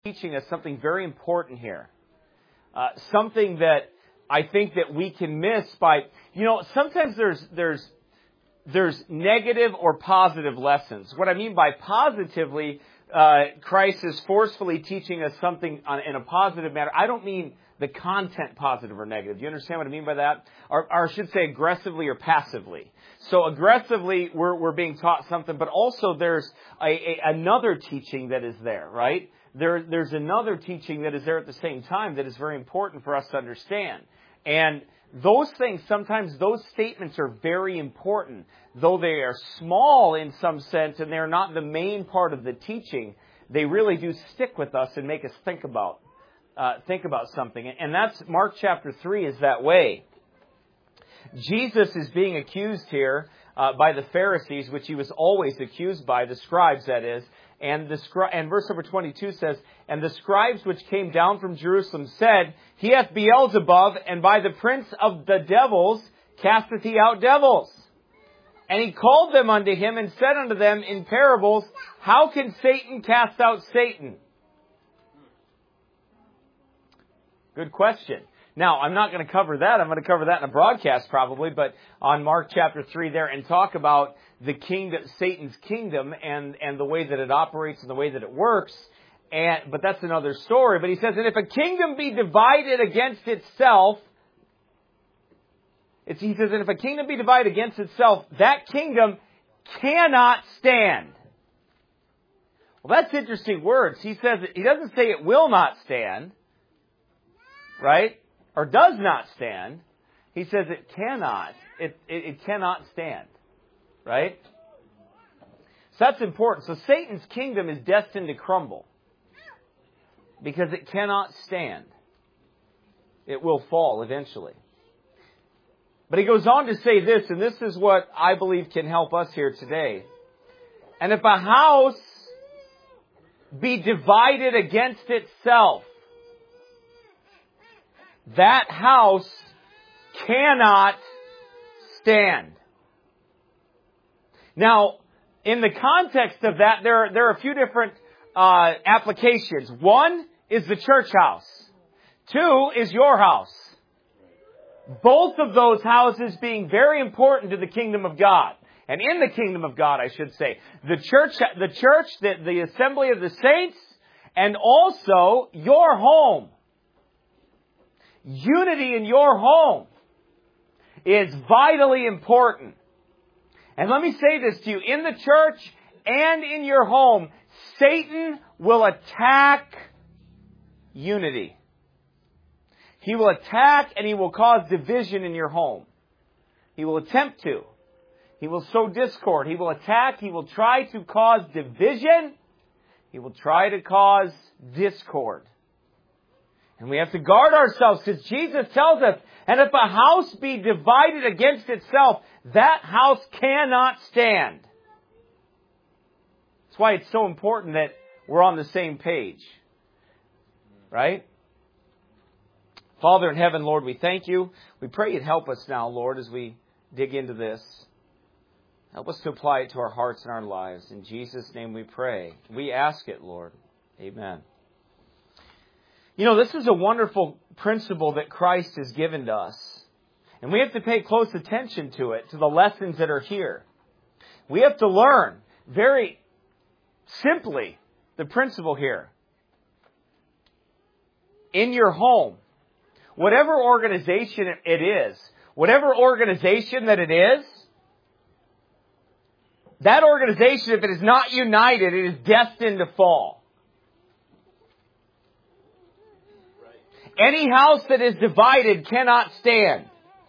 teaching us something very important here. Something that I think that we can miss by, sometimes there's negative or positive lessons. What I mean by positively, Christ is forcefully teaching us something in a positive manner. I don't mean the content positive or negative. Do you understand what I mean by that? Or I should say aggressively or passively. So aggressively, we're being taught something, but also there's another teaching that is there, right? There's another teaching that is there at the same time that is very important for us to understand. And those things, sometimes those statements are very important. Though they are small in some sense and they're not the main part of the teaching, they really do stick with us and make us think about something. And that's Mark chapter 3 is that way. Jesus is being accused here by the Pharisees, which he was always accused by, the scribes that is. And verse number 22 says, "And the scribes which came down from Jerusalem said, He hath Beelzebub, and by the prince of the devils casteth he out devils. And he called them unto him, and said unto them in parables, How can Satan cast out Satan?" Good question. Now, I'm not going to cover that. I'm going to cover that in a broadcast probably, but on Mark chapter 3 there, and talk about the kingdom, Satan's kingdom, and the way that it operates and the way that it works. But that's another story. But he says that if a kingdom be divided against itself, that kingdom cannot stand. Well, that's interesting words. He doesn't say it will not stand, right? Or does not stand. He says it cannot. It cannot stand. Right? So that's important. So Satan's kingdom is destined to crumble because it cannot stand. It will fall eventually. But he goes on to say this, and this is what I believe can help us here today. "And if a house be divided against itself, that house cannot stand." Now, in the context of that, there are a few different applications. One is the church house. Two is your house. Both of those houses being very important to the kingdom of God. And in the kingdom of God, I should say. The church, the assembly of the saints, and also your home. Unity in your home is vitally important. And let me say this to you. In the church and in your home, Satan will attack unity. He will attack and he will cause division in your home. He will attempt to. He will sow discord. He will attack. He will try to cause division. He will try to cause discord. And we have to guard ourselves because Jesus tells us, "And if a house be divided against itself, that house cannot stand." That's why it's so important that we're on the same page. Right? Father in heaven, Lord, we thank you. We pray you'd help us now, Lord, as we dig into this. Help us to apply it to our hearts and our lives. In Jesus' name we pray. We ask it, Lord. Amen. This is a wonderful principle that Christ has given to us. And we have to pay close attention to it, to the lessons that are here. We have to learn very simply the principle here. In your home, whatever organization it is, whatever organization that it is, that organization, if it is not united, it is destined to fall. Any house that is divided cannot stand.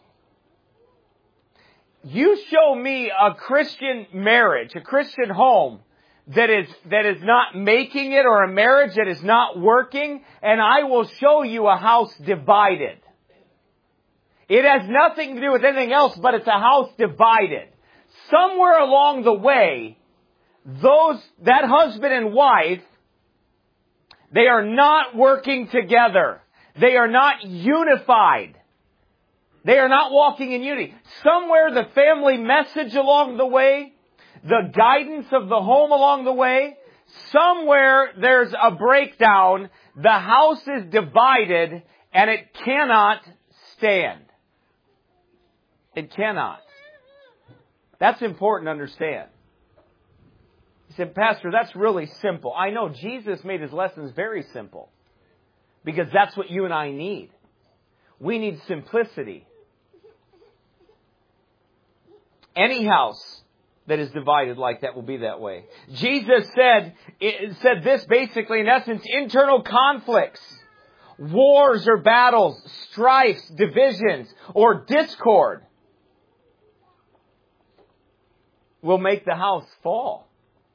You show me a Christian marriage, a Christian home that is not making it, or a marriage that is not working, and I will show you a house divided. It has nothing to do with anything else, but it's a house divided. Somewhere along the way, that husband and wife, they are not working together. They are not unified. They are not walking in unity. Somewhere the family message along the way, the guidance of the home along the way, somewhere there's a breakdown. The house is divided and it cannot stand. It cannot. That's important to understand. He said, Pastor, that's really simple. I know Jesus made his lessons very simple because that's what you and I need. We need simplicity. Any house that is divided like that will be that way. Jesus said this basically, in essence, internal conflicts, wars or battles, strifes, divisions, or discord will make the house fall.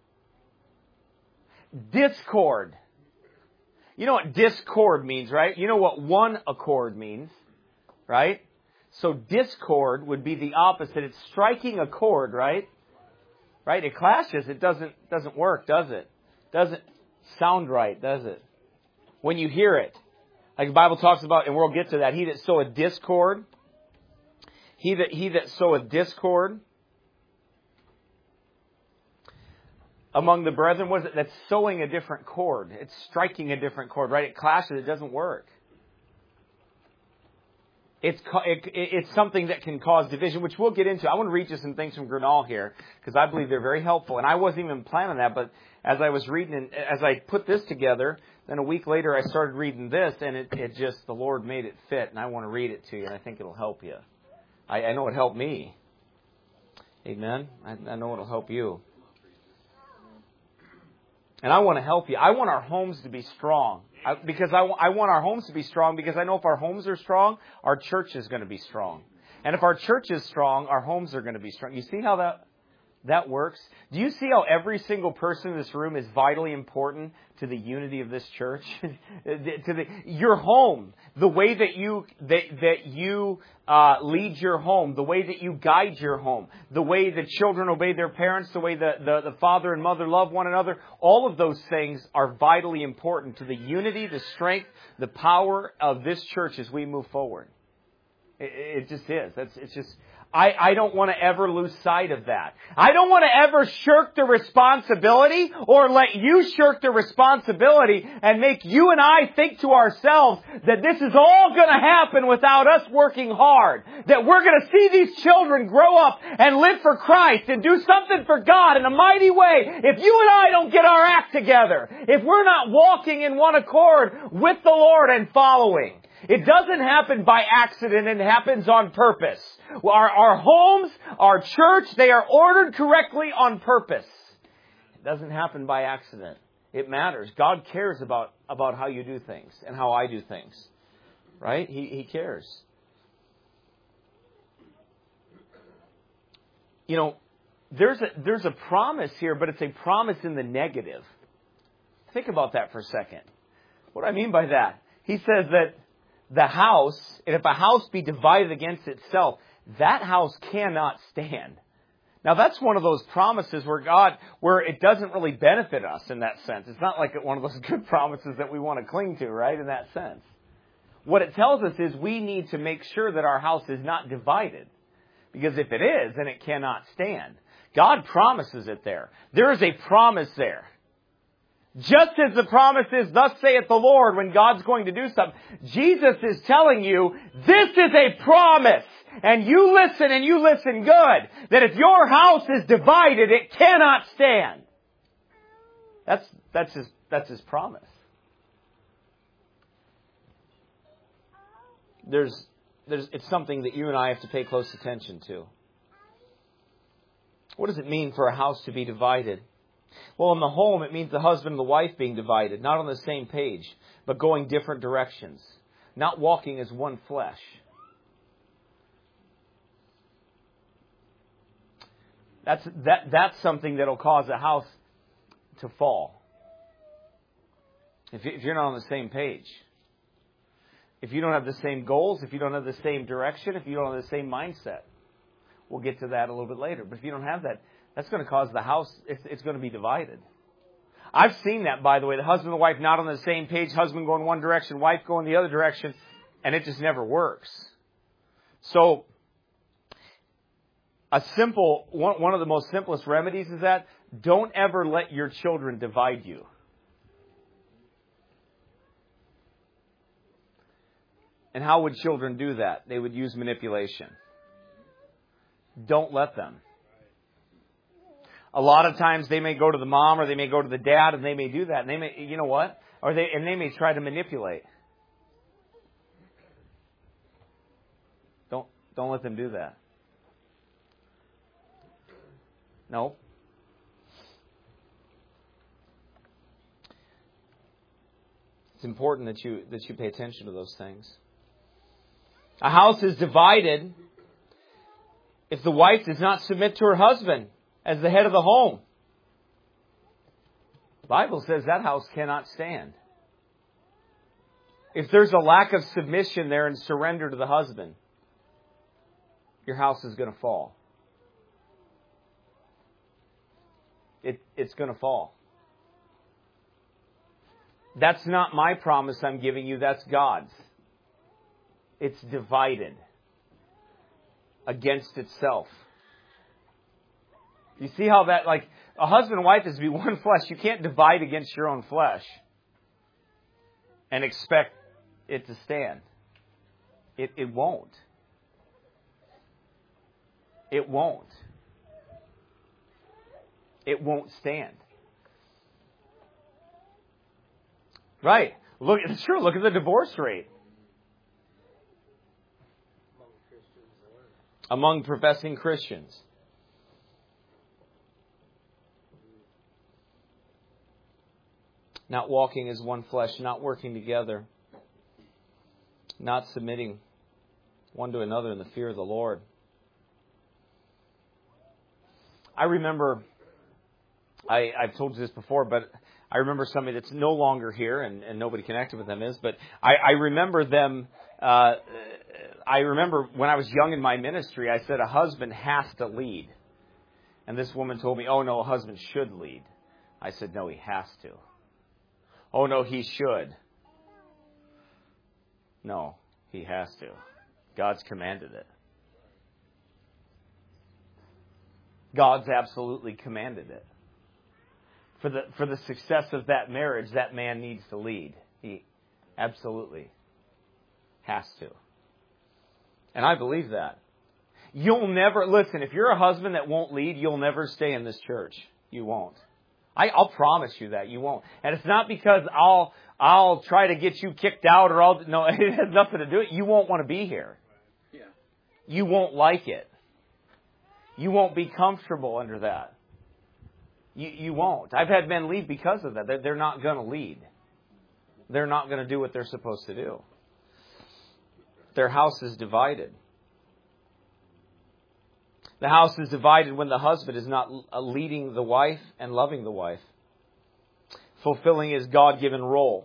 Discord. You know what discord means, right? You know what one accord means, right? So discord would be the opposite. It's striking a chord, right? Right? It clashes. It doesn't work, does it? Doesn't sound right, does it? When you hear it. Like the Bible talks about, and we'll get to that, he that soweth discord. He that soweth discord among the brethren, what is it? That's sowing a different chord. It's striking a different chord, right? It clashes. It doesn't work. It's something that can cause division, which we'll get into. I want to read you some things from Grinnell here, because I believe they're very helpful. And I wasn't even planning that, but as I was reading, and as I put this together, then a week later I started reading this, and it just, the Lord made it fit, and I want to read it to you, and I think it'll help you. I know it helped me. Amen? I know it'll help you. And I want to help you. I want our homes to be strong. Because I want our homes to be strong, because I know if our homes are strong, our church is going to be strong. And if our church is strong, our homes are going to be strong. You see how that works? Do you see how every single person in this room is vitally important to the unity of this church? Your home, the way that you lead your home, the way that you guide your home, the way the children obey their parents, the way the father and mother love one another, all of those things are vitally important to the unity, the strength, the power of this church as we move forward. It just is. It's just. I don't want to ever lose sight of that. I don't want to ever shirk the responsibility or let you shirk the responsibility and make you and I think to ourselves that this is all going to happen without us working hard. That we're going to see these children grow up and live for Christ and do something for God in a mighty way. If you and I don't get our act together, if we're not walking in one accord with the Lord and following, it doesn't happen by accident. It happens on purpose. Our homes, our church, they are ordered correctly on purpose. It doesn't happen by accident. It matters. God cares about how you do things and how I do things. Right? He cares. You know, there's a promise here, but it's a promise in the negative. Think about that for a second. What do I mean by that? He says that the house, and if a house be divided against itself, that house cannot stand. Now that's one of those promises where it doesn't really benefit us in that sense. It's not like one of those good promises that we want to cling to, right, in that sense. What it tells us is we need to make sure that our house is not divided. Because if it is, then it cannot stand. God promises it there. There is a promise there. Just as the promise is, thus saith the Lord, when God's going to do something, Jesus is telling you, this is a promise. And you listen good, that if your house is divided, it cannot stand. That's His promise. It's something that you and I have to pay close attention to. What does it mean for a house to be divided? Well, in the home, it means the husband and the wife being divided, not on the same page, but going different directions, not walking as one flesh. That's something that'll cause a house to fall. If you're not on the same page. If you don't have the same goals, if you don't have the same direction, if you don't have the same mindset. We'll get to that a little bit later. But if you don't have that, that's going to cause the house, it's going to be divided. I've seen that, by the way. The husband and the wife not on the same page, husband going one direction, wife going the other direction, and it just never works. So, one of the most simplest remedies is that don't ever let your children divide you. And how would children do that? They would use manipulation. Don't let them. A lot of times they may go to the mom or they may go to the dad and they may do that. And they may, you know what? They may try to manipulate. Don't let them do that. No. It's important that you pay attention to those things. A house is divided if the wife does not submit to her husband as the head of the home. The Bible says that house cannot stand. If there's a lack of submission there and surrender to the husband, your house is going to fall. It's going to fall. That's not my promise I'm giving you. That's God's. It's divided against itself. You see how that, like, a husband and wife is to be one flesh. You can't divide against your own flesh and expect it to stand. It won't. It won't. It won't stand. Right. Look at the divorce rate among professing Christians. Not walking as one flesh, not working together, not submitting one to another in the fear of the Lord. I remember, I've told you this before, but I remember somebody that's no longer here and nobody connected with them is, but I remember them, I remember when I was young in my ministry, I said a husband has to lead. And this woman told me, oh no, a husband should lead. I said, no, he has to. Oh no, he should. No, he has to. God's commanded it. God's absolutely commanded it. For the success of that marriage, that man needs to lead. He absolutely has to. And I believe that. You'll never, listen, if you're a husband that won't lead, you'll never stay in this church. You won't. I'll promise you that you won't. And it's not because I'll try to get you kicked out or no, it has nothing to do with it. You won't want to be here. Yeah. You won't like it. You won't be comfortable under that. You won't. I've had men leave because of that. They're not going to lead. They're not going to do what they're supposed to do. Their house is divided. The house is divided when the husband is not leading the wife and loving the wife, fulfilling his God-given role.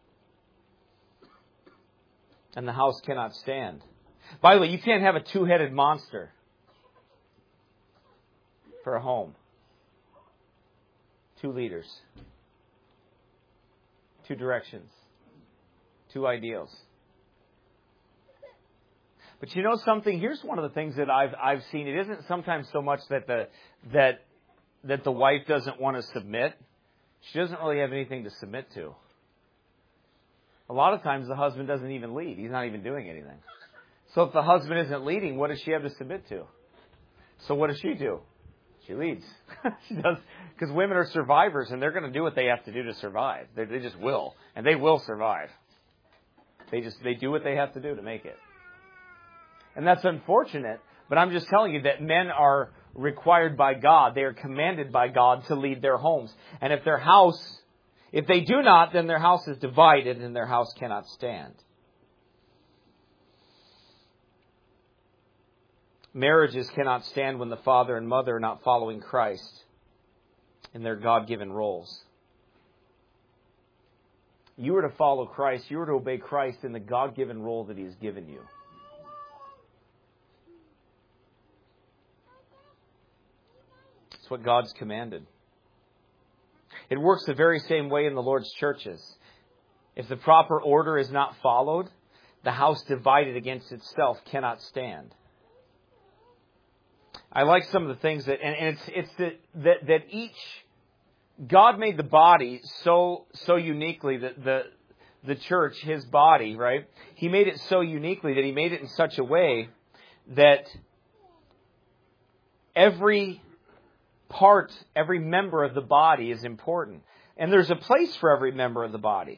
And the house cannot stand. By the way, you can't have a two-headed monster for a home. Two leaders. Two directions. Two ideals. But you know something? Here's one of the things that I've seen. It isn't sometimes so much that the wife doesn't want to submit. She doesn't really have anything to submit to. A lot of times the husband doesn't even lead. He's not even doing anything. So if the husband isn't leading, what does she have to submit to? So what does she do? She leads. She does, because women are survivors and they're going to do what they have to do to survive. They just will, and they will survive. They do what they have to do to make it. And that's unfortunate, but I'm just telling you that men are required by God. They are commanded by God to lead their homes. And if they do not, then their house is divided and their house cannot stand. Marriages cannot stand when the father and mother are not following Christ in their God-given roles. You are to follow Christ. You are to obey Christ in the God-given role that He has given you. It's what God's commanded. It works the very same way in the Lord's churches. If the proper order is not followed, the house divided against itself cannot stand. I like some of the things that, and it's that each, God made the body so uniquely, that the church, His body, right? He made it so uniquely that He made it in such a way that every part, every member of the body is important. And there's a place for every member of the body.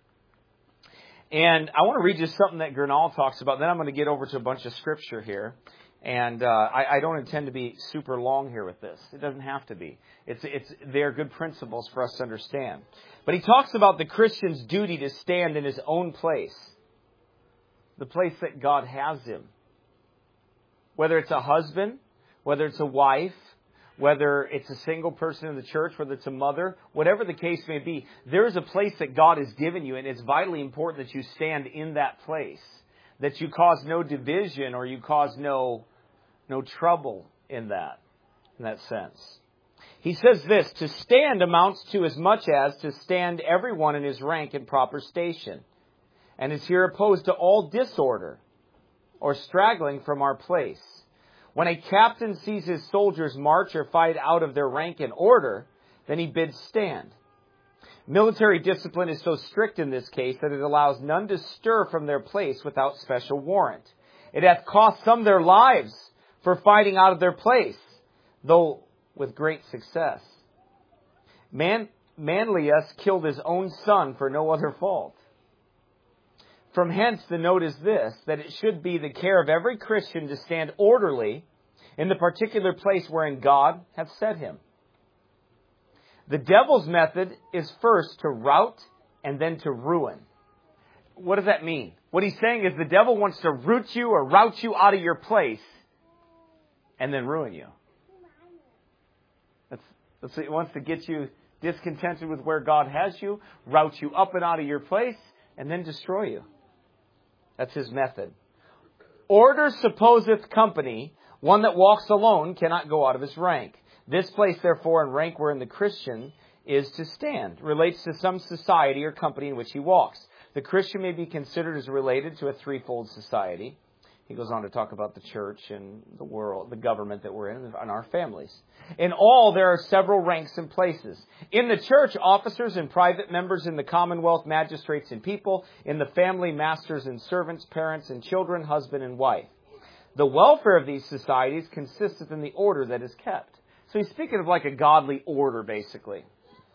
And I want to read you something that Gernal talks about. Then I'm going to get over to a bunch of scripture here. And I don't intend to be super long here with this. It doesn't have to be. They're good principles for us to understand. But he talks about the Christian's duty to stand in his own place. The place that God has him. Whether it's a husband, whether it's a wife, whether it's a single person in the church, whether it's a mother, whatever the case may be, there is a place that God has given you, and it's vitally important that you stand in that place. That you cause no division or you cause no trouble in that sense. He says this, to stand amounts to as much as to stand everyone in his rank and proper station, and is here opposed to all disorder or straggling from our place. When a captain sees his soldiers march or fight out of their rank and order, then he bids stand. Military discipline is so strict in this case that it allows none to stir from their place without special warrant. It hath cost some their lives for fighting out of their place, though with great success. Manlius killed his own son for no other fault. From hence the note is this, that it should be the care of every Christian to stand orderly in the particular place wherein God hath set him. The devil's method is first to rout and then to ruin. What does that mean? What he's saying is the devil wants to root you or rout you out of your place and then ruin you. He wants to get you discontented with where God has you, rout you up and out of your place, and then destroy you. That's his method. Order supposeth company, one that walks alone cannot go out of his rank. This place, therefore, and rank wherein the Christian is to stand, relates to some society or company in which he walks. The Christian may be considered as related to a threefold society. He goes on to talk about the church and the world, the government that we're in, and our families. In all, there are several ranks and places. In the church, officers and private members; in the commonwealth, magistrates and people; in the family, masters and servants, parents and children, husband and wife. The welfare of these societies consisteth in the order that is kept. So he's speaking of like a godly order, basically.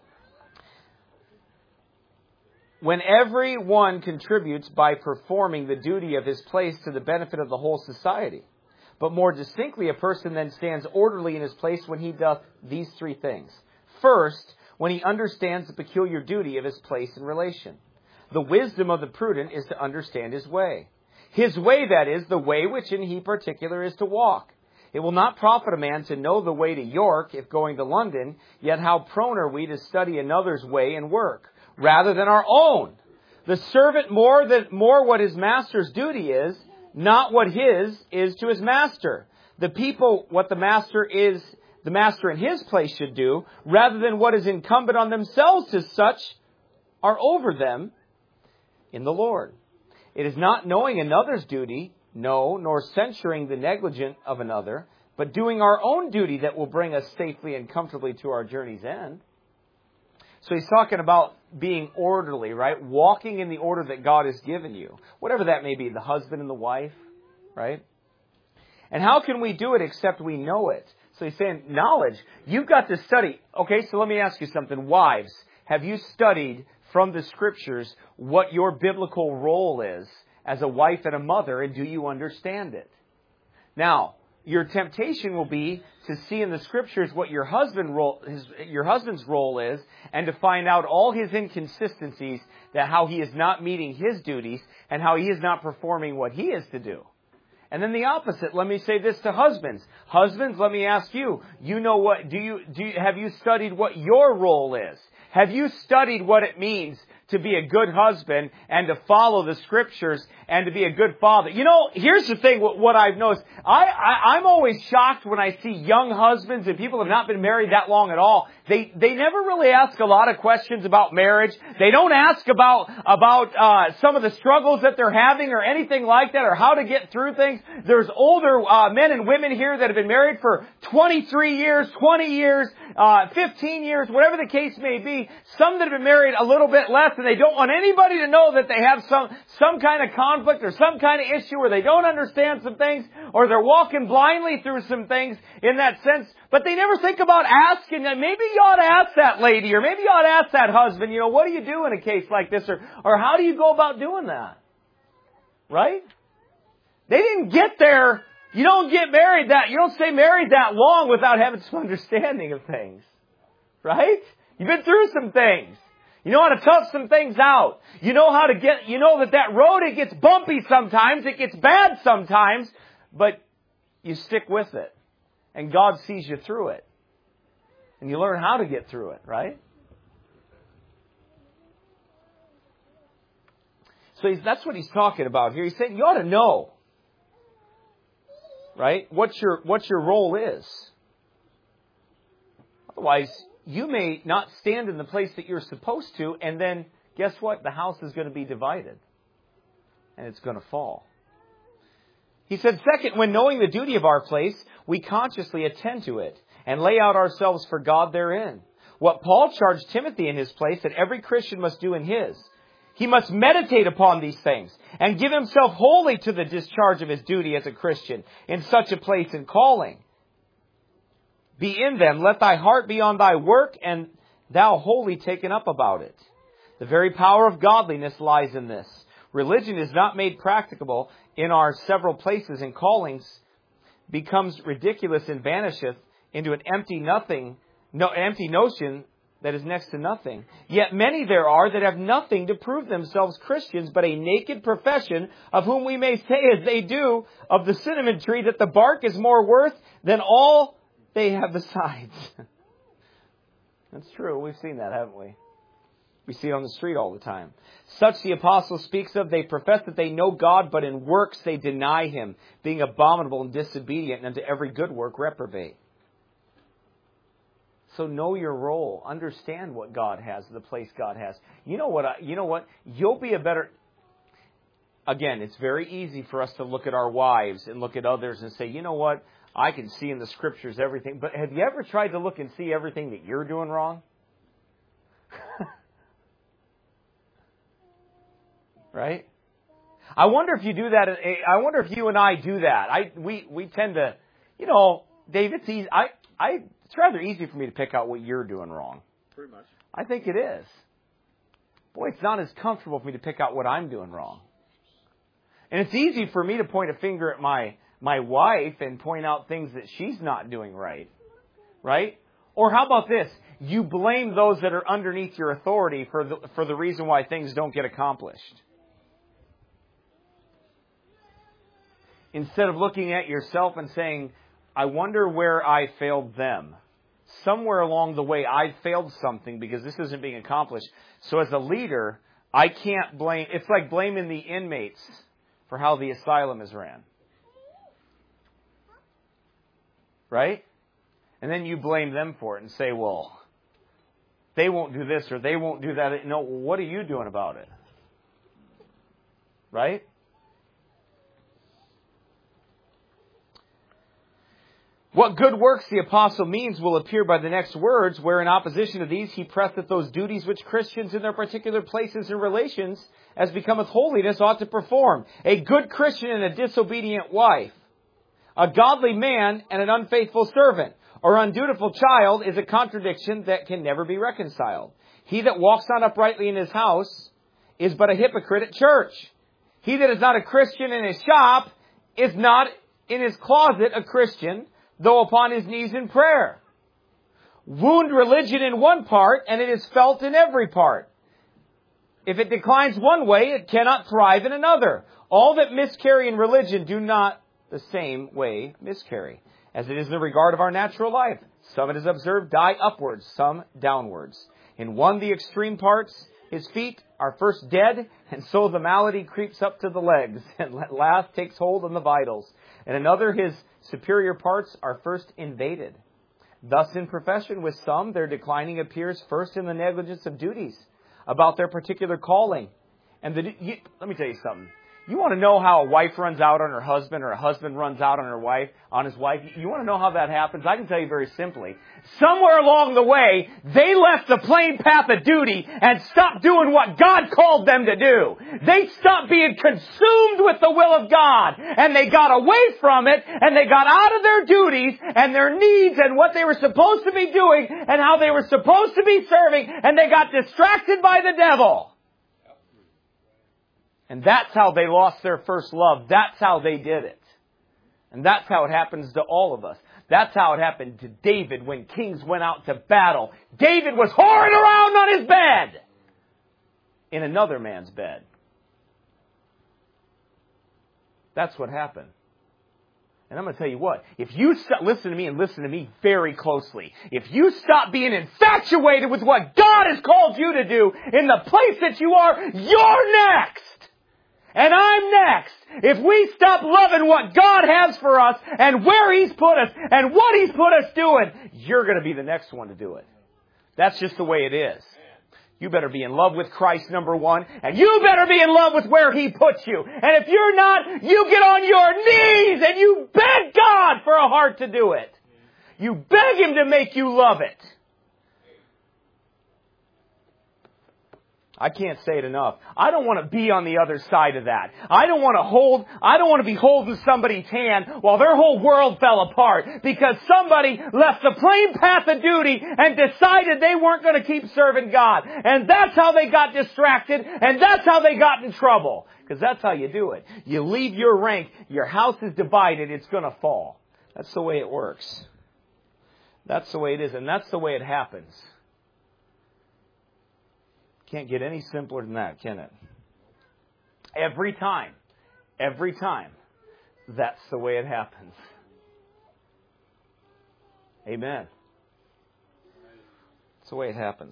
When every one contributes by performing the duty of his place to the benefit of the whole society. But more distinctly, a person then stands orderly in his place when he doth these three things. First, when he understands the peculiar duty of his place and relation. The wisdom of the prudent is to understand his way. His way, that is, the way which in he particular is to walk. It will not profit a man to know the way to York if going to London, yet how prone are we to study another's way and work, rather than our own. The servant more what his master's duty is, not what his is to his master. The people what the master in his place should do, rather than what is incumbent on themselves to such are over them in the Lord. It is not knowing another's duty, no, nor censuring the negligent of another, but doing our own duty that will bring us safely and comfortably to our journey's end. So he's talking about being orderly, right? Walking in the order that God has given you. Whatever that may be, the husband and the wife, right? And how can we do it except we know it? So he's saying knowledge. You've got to study. Okay, so let me ask you something. Wives, have you studied from the scriptures what your biblical role is as a wife and a mother, and do you understand it? Now, your temptation will be to see in the scriptures what your husband's role is, and to find out all his inconsistencies, that how he is not meeting his duties and how he is not performing what he is to do. And then the opposite. Let me say this to husbands. Husbands, let me ask you. You know what? Have you studied what your role is? Have you studied what it means to be a good husband and to follow the scriptures and to be a good father? You know, here's the thing, what I've noticed. I'm always shocked when I see young husbands and people who have not been married that long at all They never really ask a lot of questions about marriage. They don't ask about some of the struggles that they're having or anything like that, or how to get through things. There's older men and women here that have been married for 23 years, 20 years, 15 years, whatever the case may be. Some that have been married a little bit less, and they don't want anybody to know that they have some kind of conflict or some kind of issue, or they don't understand some things, or they're walking blindly through some things in that sense. But they never think about asking. Maybe you ought to ask that lady, or maybe you ought to ask that husband, what do you do in a case like this? Or how do you go about doing that? Right? They didn't get there. You don't get married you don't stay married that long without having some understanding of things. Right? You've been through some things. You know how to tough some things out. You know how to that road, it gets bumpy sometimes, it gets bad sometimes, but you stick with it. And God sees you through it. And you learn how to get through it, right? So that's what he's talking about here. He's saying you ought to know, right, what your role is. Otherwise, you may not stand in the place that you're supposed to, and then guess what? The house is going to be divided. And it's going to fall. He said, second, when knowing the duty of our place, we consciously attend to it and lay out ourselves for God therein. What Paul charged Timothy in his place that every Christian must do in his. He must meditate upon these things and give himself wholly to the discharge of his duty as a Christian in such a place and calling. Be in them, let thy heart be on thy work, and thou wholly taken up about it. The very power of godliness lies in this. Religion is not made practicable in our several places and callings, becomes ridiculous and vanisheth into an empty notion that is next to nothing. Yet many there are that have nothing to prove themselves Christians, but a naked profession, of whom we may say as they do of the cinnamon tree, that the bark is more worth than all they have besides. That's true. We've seen that, haven't we? We see it on the street all the time. Such the apostle speaks of, they profess that they know God, but in works they deny Him, being abominable and disobedient, and unto every good work reprobate. So know your role. Understand what God has, the place God has. You know what? You'll be a better... Again, it's very easy for us to look at our wives and look at others and say, you know what? I can see in the Scriptures everything. But have you ever tried to look and see everything that you're doing wrong? Right? I wonder if you do that. I wonder if you and I do that. We tend to, Dave, it's easy. It's rather easy for me to pick out what you're doing wrong. Pretty much. I think it is. Boy, it's not as comfortable for me to pick out what I'm doing wrong. And it's easy for me to point a finger at my wife and point out things that she's not doing right. Right? Or how about this? You blame those that are underneath your authority for the reason why things don't get accomplished. Instead of looking at yourself and saying, I wonder where I failed them. Somewhere along the way, I failed something because this isn't being accomplished. So as a leader, I can't blame... It's like blaming the inmates for how the asylum is ran. Right? And then you blame them for it and say, well, they won't do this or they won't do that. No, what are you doing about it? Right? What good works the apostle means will appear by the next words, where in opposition to these he presseth those duties which Christians in their particular places and relations, as becometh holiness, ought to perform. A good Christian and a disobedient wife, a godly man and an unfaithful servant, or undutiful child is a contradiction that can never be reconciled. He that walks not uprightly in his house is but a hypocrite at church. He that is not a Christian in his shop is not in his closet a Christian, though upon his knees in prayer. Wound religion in one part, and it is felt in every part. If it declines one way, it cannot thrive in another. All that miscarry in religion do not the same way miscarry, as it is in the regard of our natural life. Some, it is observed, die upwards, some downwards. In one, the extreme parts, his feet, are first dead, and so the malady creeps up to the legs, and at last takes hold on the vitals. And another, his superior parts are first invaded. Thus, in profession, with some, their declining appears first in the negligence of duties about their particular calling. And let me tell you something. You want to know how a wife runs out on her husband or a husband runs out on his wife? You want to know how that happens? I can tell you very simply. Somewhere along the way, they left the plain path of duty and stopped doing what God called them to do. They stopped being consumed with the will of God, and they got away from it, and they got out of their duties and their needs and what they were supposed to be doing and how they were supposed to be serving, and they got distracted by the devil. And that's how they lost their first love. That's how they did it. And that's how it happens to all of us. That's how it happened to David when kings went out to battle. David was whoring around on his bed in another man's bed. That's what happened. And I'm going to tell you what, if you listen to me and listen to me very closely. If you stop being infatuated with what God has called you to do in the place that you are, you're next. And I'm next. If we stop loving what God has for us and where He's put us and what He's put us doing, you're going to be the next one to do it. That's just the way it is. You better be in love with Christ, number one, and you better be in love with where He puts you. And if you're not, you get on your knees and you beg God for a heart to do it. You beg Him to make you love it. I can't say it enough. I don't want to be on the other side of that. I don't want to be holding somebody's hand while their whole world fell apart because somebody left the plain path of duty and decided they weren't going to keep serving God. And that's how they got distracted, and that's how they got in trouble. Because that's how you do it. You leave your rank, your house is divided, it's going to fall. That's the way it works. That's the way it is, and that's the way it happens. Can't get any simpler than that, can it? Every time, that's the way it happens. Amen. That's the way it happens.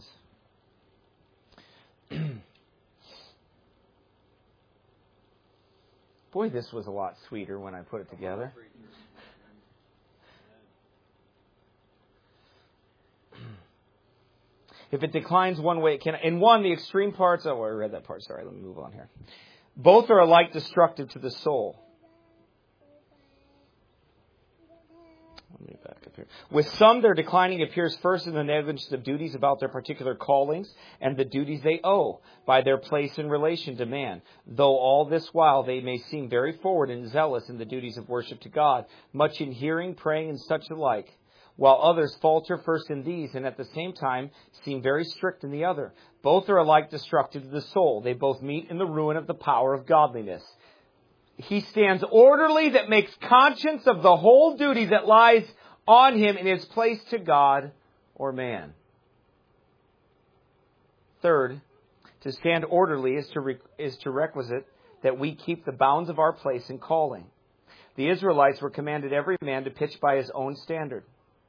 Boy, this was a lot sweeter when I put it together. If it declines one way, it can. In one, the extreme parts. Oh, I read that part. Sorry, let me move on here. Both are alike destructive to the soul. Let me back up here. With some, their declining appears first in the negligence of duties about their particular callings and the duties they owe by their place in relation to man. Though all this while they may seem very forward and zealous in the duties of worship to God, much in hearing, praying, and such alike. While others falter first in these and at the same time seem very strict in the other. Both are alike destructive to the soul. They both meet in the ruin of the power of godliness. He stands orderly that makes conscience of the whole duty that lies on him in his place to God or man. Third, to stand orderly is to requisite that we keep the bounds of our place in calling. The Israelites were commanded every man to pitch by his own standard.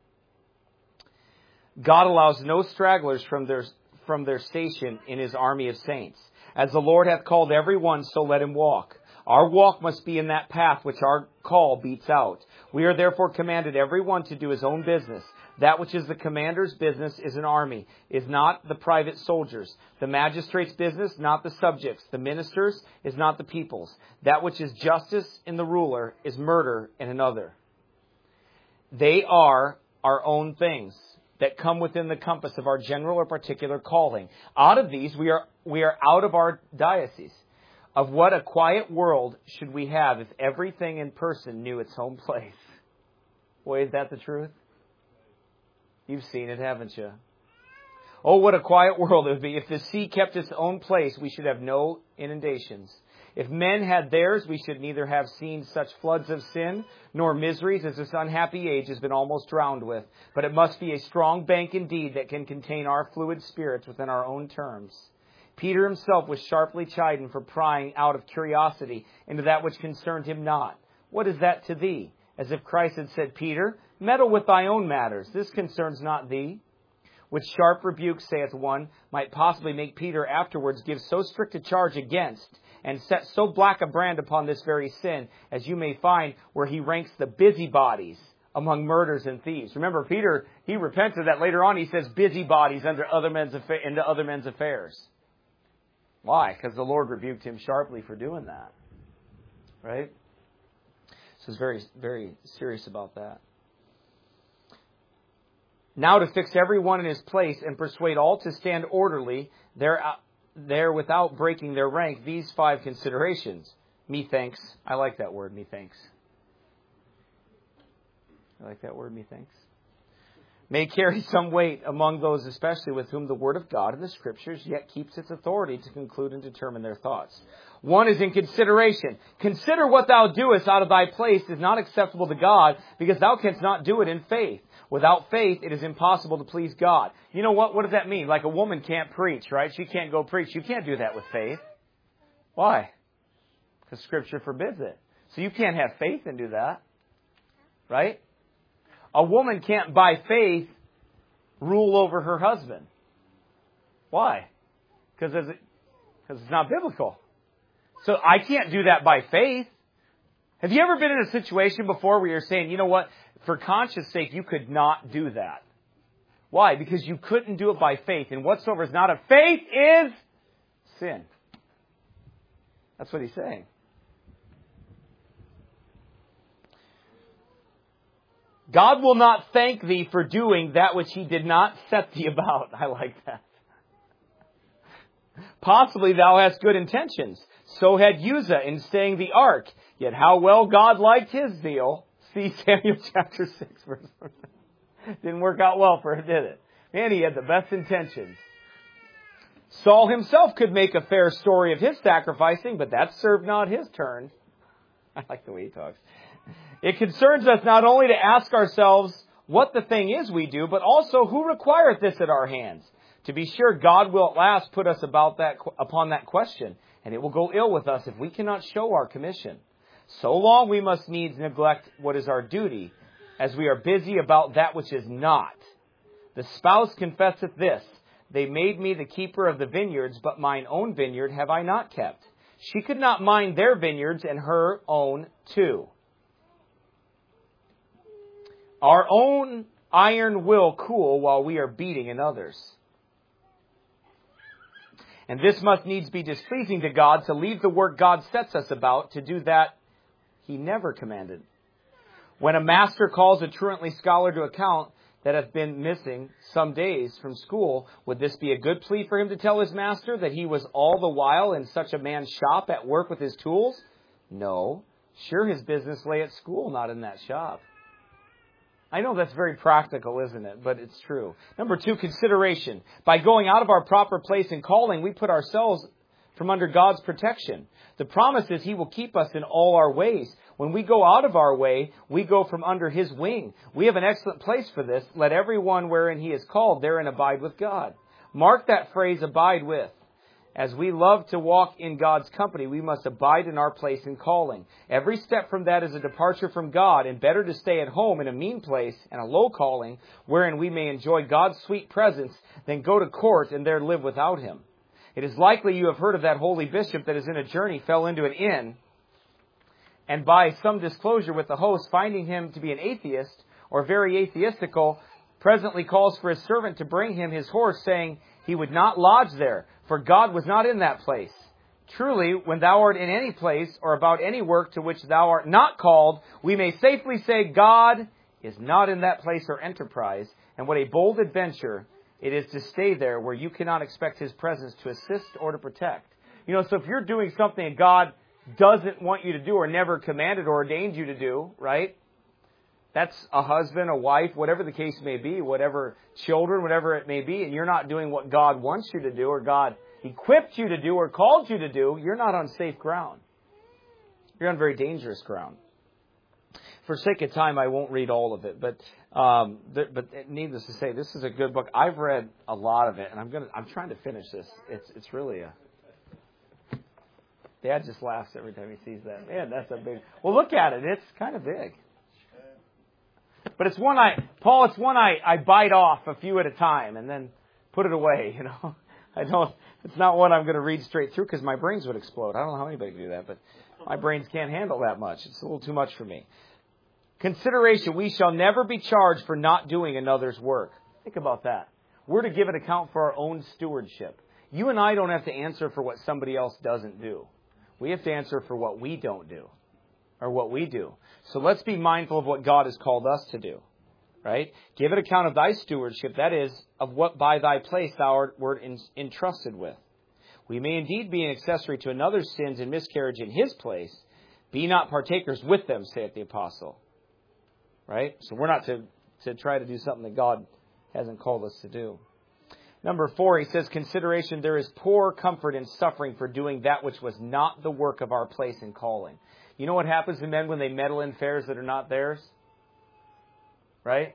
God allows no stragglers from their station in His army of saints. As the Lord hath called every one, so let him walk. Our walk must be in that path which our call beats out. We are therefore commanded every one to do his own business. That which is the commander's business is an army, is not the private soldiers. The magistrate's business, not the subjects. The minister's is not the people's. That which is justice in the ruler is murder in another. They are our own things that come within the compass of our general or particular calling. Out of these, we are out of our diocese. Of what a quiet world should we have if everything in person knew its home place? Boy, is that the truth? You've seen it, haven't you? Oh, what a quiet world it would be. If the sea kept its own place, we should have no inundations. If men had theirs, we should neither have seen such floods of sin, nor miseries as this unhappy age has been almost drowned with. But it must be a strong bank indeed that can contain our fluid spirits within our own terms. Peter himself was sharply chidden for prying out of curiosity into that which concerned him not. What is that to thee? As if Christ had said, Peter, meddle with thy own matters. This concerns not thee. Which sharp rebuke, saith one, might possibly make Peter afterwards give so strict a charge against and set so black a brand upon this very sin, as you may find where he ranks the busybodies among murders and thieves. Remember, Peter, he repented of that later on. He says busybodies into other men's affairs. Why? Because the Lord rebuked him sharply for doing that. Right? So he's very, very serious about that. Now to fix everyone in his place and persuade all to stand orderly there without breaking their rank, these 5 considerations. Methinks. I like that word, methinks. I like that word, methinks. May carry some weight among those especially with whom the Word of God and the Scriptures yet keeps its authority to conclude and determine their thoughts. 1 is in consideration. Consider what thou doest out of thy place is not acceptable to God, because thou canst not do it in faith. Without faith, it is impossible to please God. You know what? What does that mean? Like a woman can't preach, right? She can't go preach. You can't do that with faith. Why? Because Scripture forbids it. So you can't have faith and do that. Right? A woman can't, by faith, rule over her husband. Why? Because it's not biblical. So I can't do that by faith. Have you ever been in a situation before where you're saying, you know what, for conscience sake, you could not do that? Why? Because you couldn't do it by faith. And whatsoever is not of faith is sin. That's what he's saying. God will not thank thee for doing that which he did not set thee about. I like that. Possibly thou hast good intentions. So had Uzzah in staying the ark. Yet how well God liked his zeal. See Samuel chapter 6 verse 1. Didn't work out well for him, did it? Man, he had the best intentions. Saul himself could make a fair story of his sacrificing, but that served not his turn. I like the way he talks. It concerns us not only to ask ourselves what the thing is we do, but also who requireth this at our hands. To be sure, God will at last put us upon that question, and it will go ill with us if we cannot show our commission. So long we must needs neglect what is our duty, as we are busy about that which is not. The spouse confesseth this, they made me the keeper of the vineyards, but mine own vineyard have I not kept. She could not mind their vineyards and her own too. Our own iron will cool while we are beating in others. And this must needs be displeasing to God to leave the work God sets us about to do that he never commanded. When a master calls a truantly scholar to account that hath been missing some days from school, would this be a good plea for him to tell his master that he was all the while in such a man's shop at work with his tools? No. Sure, his business lay at school, not in that shop. I know that's very practical, isn't it? But it's true. Number 2, consideration. By going out of our proper place and calling, we put ourselves from under God's protection. The promise is he will keep us in all our ways. When we go out of our way, we go from under his wing. We have an excellent place for this. Let everyone wherein he is called therein abide with God. Mark that phrase, abide with. As we love to walk in God's company, we must abide in our place in calling. Every step from that is a departure from God, and better to stay at home in a mean place and a low calling, wherein we may enjoy God's sweet presence, than go to court and there live without him. It is likely you have heard of that holy bishop that is in a journey, fell into an inn, and by some disclosure with the host, finding him to be an atheist, or very atheistical, presently calls for his servant to bring him his horse, saying he would not lodge there, for God was not in that place. Truly, when thou art in any place, or about any work to which thou art not called, we may safely say God is not in that place or enterprise, and what a bold adventure it is to stay there where you cannot expect his presence to assist or to protect. You know, so if you're doing something that God doesn't want you to do or never commanded or ordained you to do, right? That's a husband, a wife, whatever the case may be, whatever children, whatever it may be, and you're not doing what God wants you to do or God equipped you to do or called you to do, you're not on safe ground. You're on very dangerous ground. For sake of time, I won't read all of it, but needless to say, this is a good book. I've read a lot of it, and I'm trying to finish this. It's really a... Dad just laughs every time he sees that. Man, that's a big... Well, look at it. It's kind of big. But it's one I bite off a few at a time and then put it away, you know. It's not one I'm going to read straight through because my brains would explode. I don't know how anybody can do that, but my brains can't handle that much. It's a little too much for me. Consideration, we shall never be charged for not doing another's work. Think about that. We're to give an account for our own stewardship. You and I don't have to answer for what somebody else doesn't do. We have to answer for what we don't do, or what we do. So let's be mindful of what God has called us to do. Right? Give an account of thy stewardship, that is, of what by thy place thou wert entrusted with. We may indeed be an accessory to another's sins and miscarriage in his place. Be not partakers with them, saith the apostle. Right? So we're not to try to do something that God hasn't called us to do. Number 4, he says, consideration, there is poor comfort in suffering for doing that which was not the work of our place and calling. You know what happens to men when they meddle in affairs that are not theirs? Right?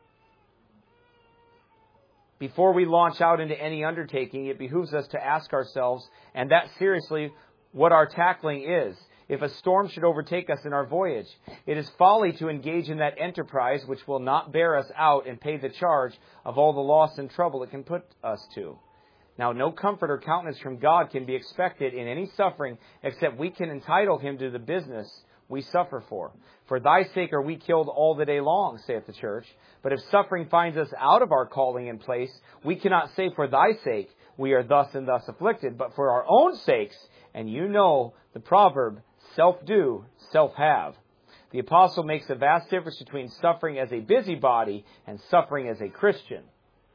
Before we launch out into any undertaking, it behooves us to ask ourselves, and that seriously, what our tackling is. If a storm should overtake us in our voyage, it is folly to engage in that enterprise which will not bear us out and pay the charge of all the loss and trouble it can put us to. Now, no comfort or countenance from God can be expected in any suffering except we can entitle him to the business we suffer for. For thy sake are we killed all the day long, saith the church. But if suffering finds us out of our calling and place, we cannot say for thy sake we are thus and thus afflicted, but for our own sakes, and you know the proverb, self-do, self-have. The apostle makes a vast difference between suffering as a busybody and suffering as a Christian.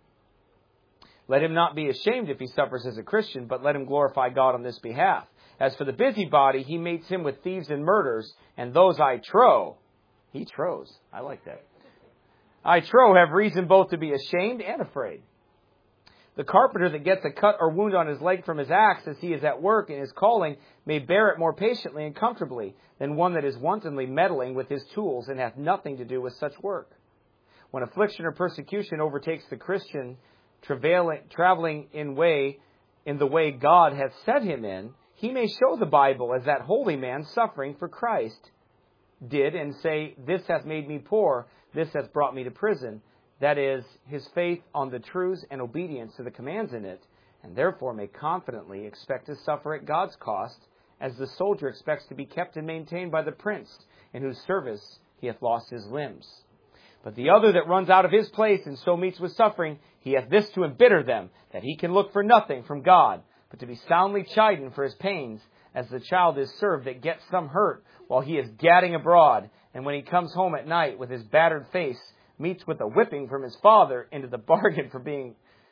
Let him not be ashamed if he suffers as a Christian, but let him glorify God on this behalf. As for the busybody, he mates him with thieves and murders, and those I trow, he trows, I like that, I trow have reason both to be ashamed and afraid. The carpenter that gets a cut or wound on his leg from his axe as he is at work in his calling may bear it more patiently and comfortably than one that is wantonly meddling with his tools and hath nothing to do with such work. When affliction or persecution overtakes the Christian traveling in the way God hath set him in, he may show the Bible as that holy man suffering for Christ did and say, this hath made me poor, this hath brought me to prison. That is, his faith on the truths and obedience to the commands in it, and therefore may confidently expect to suffer at God's cost, as the soldier expects to be kept and maintained by the prince, in whose service he hath lost his limbs. But the other that runs out of his place and so meets with suffering, he hath this to embitter them, that he can look for nothing from God, but to be soundly chidden for his pains, as the child is served that gets some hurt while he is gadding abroad, and when he comes home at night with his battered face, meets with a whipping from his father into the bargain for being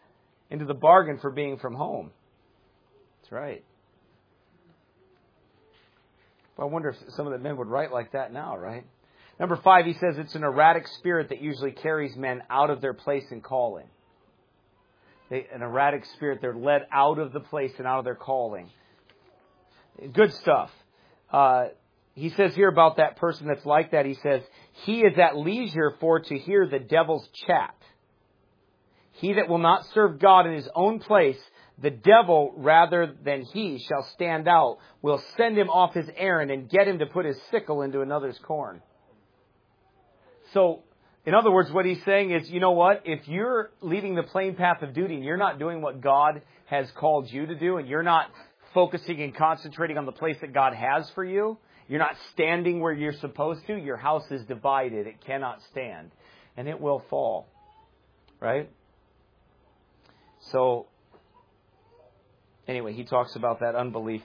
from home. That's right. Well, I wonder if some of the men would write like that now, right? Number 5, he says it's an erratic spirit that usually carries men out of their place and calling. An erratic spirit, they're led out of the place and out of their calling. Good stuff. He says here about that person that's like that, he says, he is at leisure for to hear the devil's chat. He that will not serve God in his own place, the devil rather than he shall stand out, will send him off his errand and get him to put his sickle into another's corn. So, in other words, what he's saying is, you know what? If you're leaving the plain path of duty and you're not doing what God has called you to do, and you're not focusing and concentrating on the place that God has for you, you're not standing where you're supposed to, your house is divided. It cannot stand. And it will fall. Right? So, anyway, he talks about that unbelief.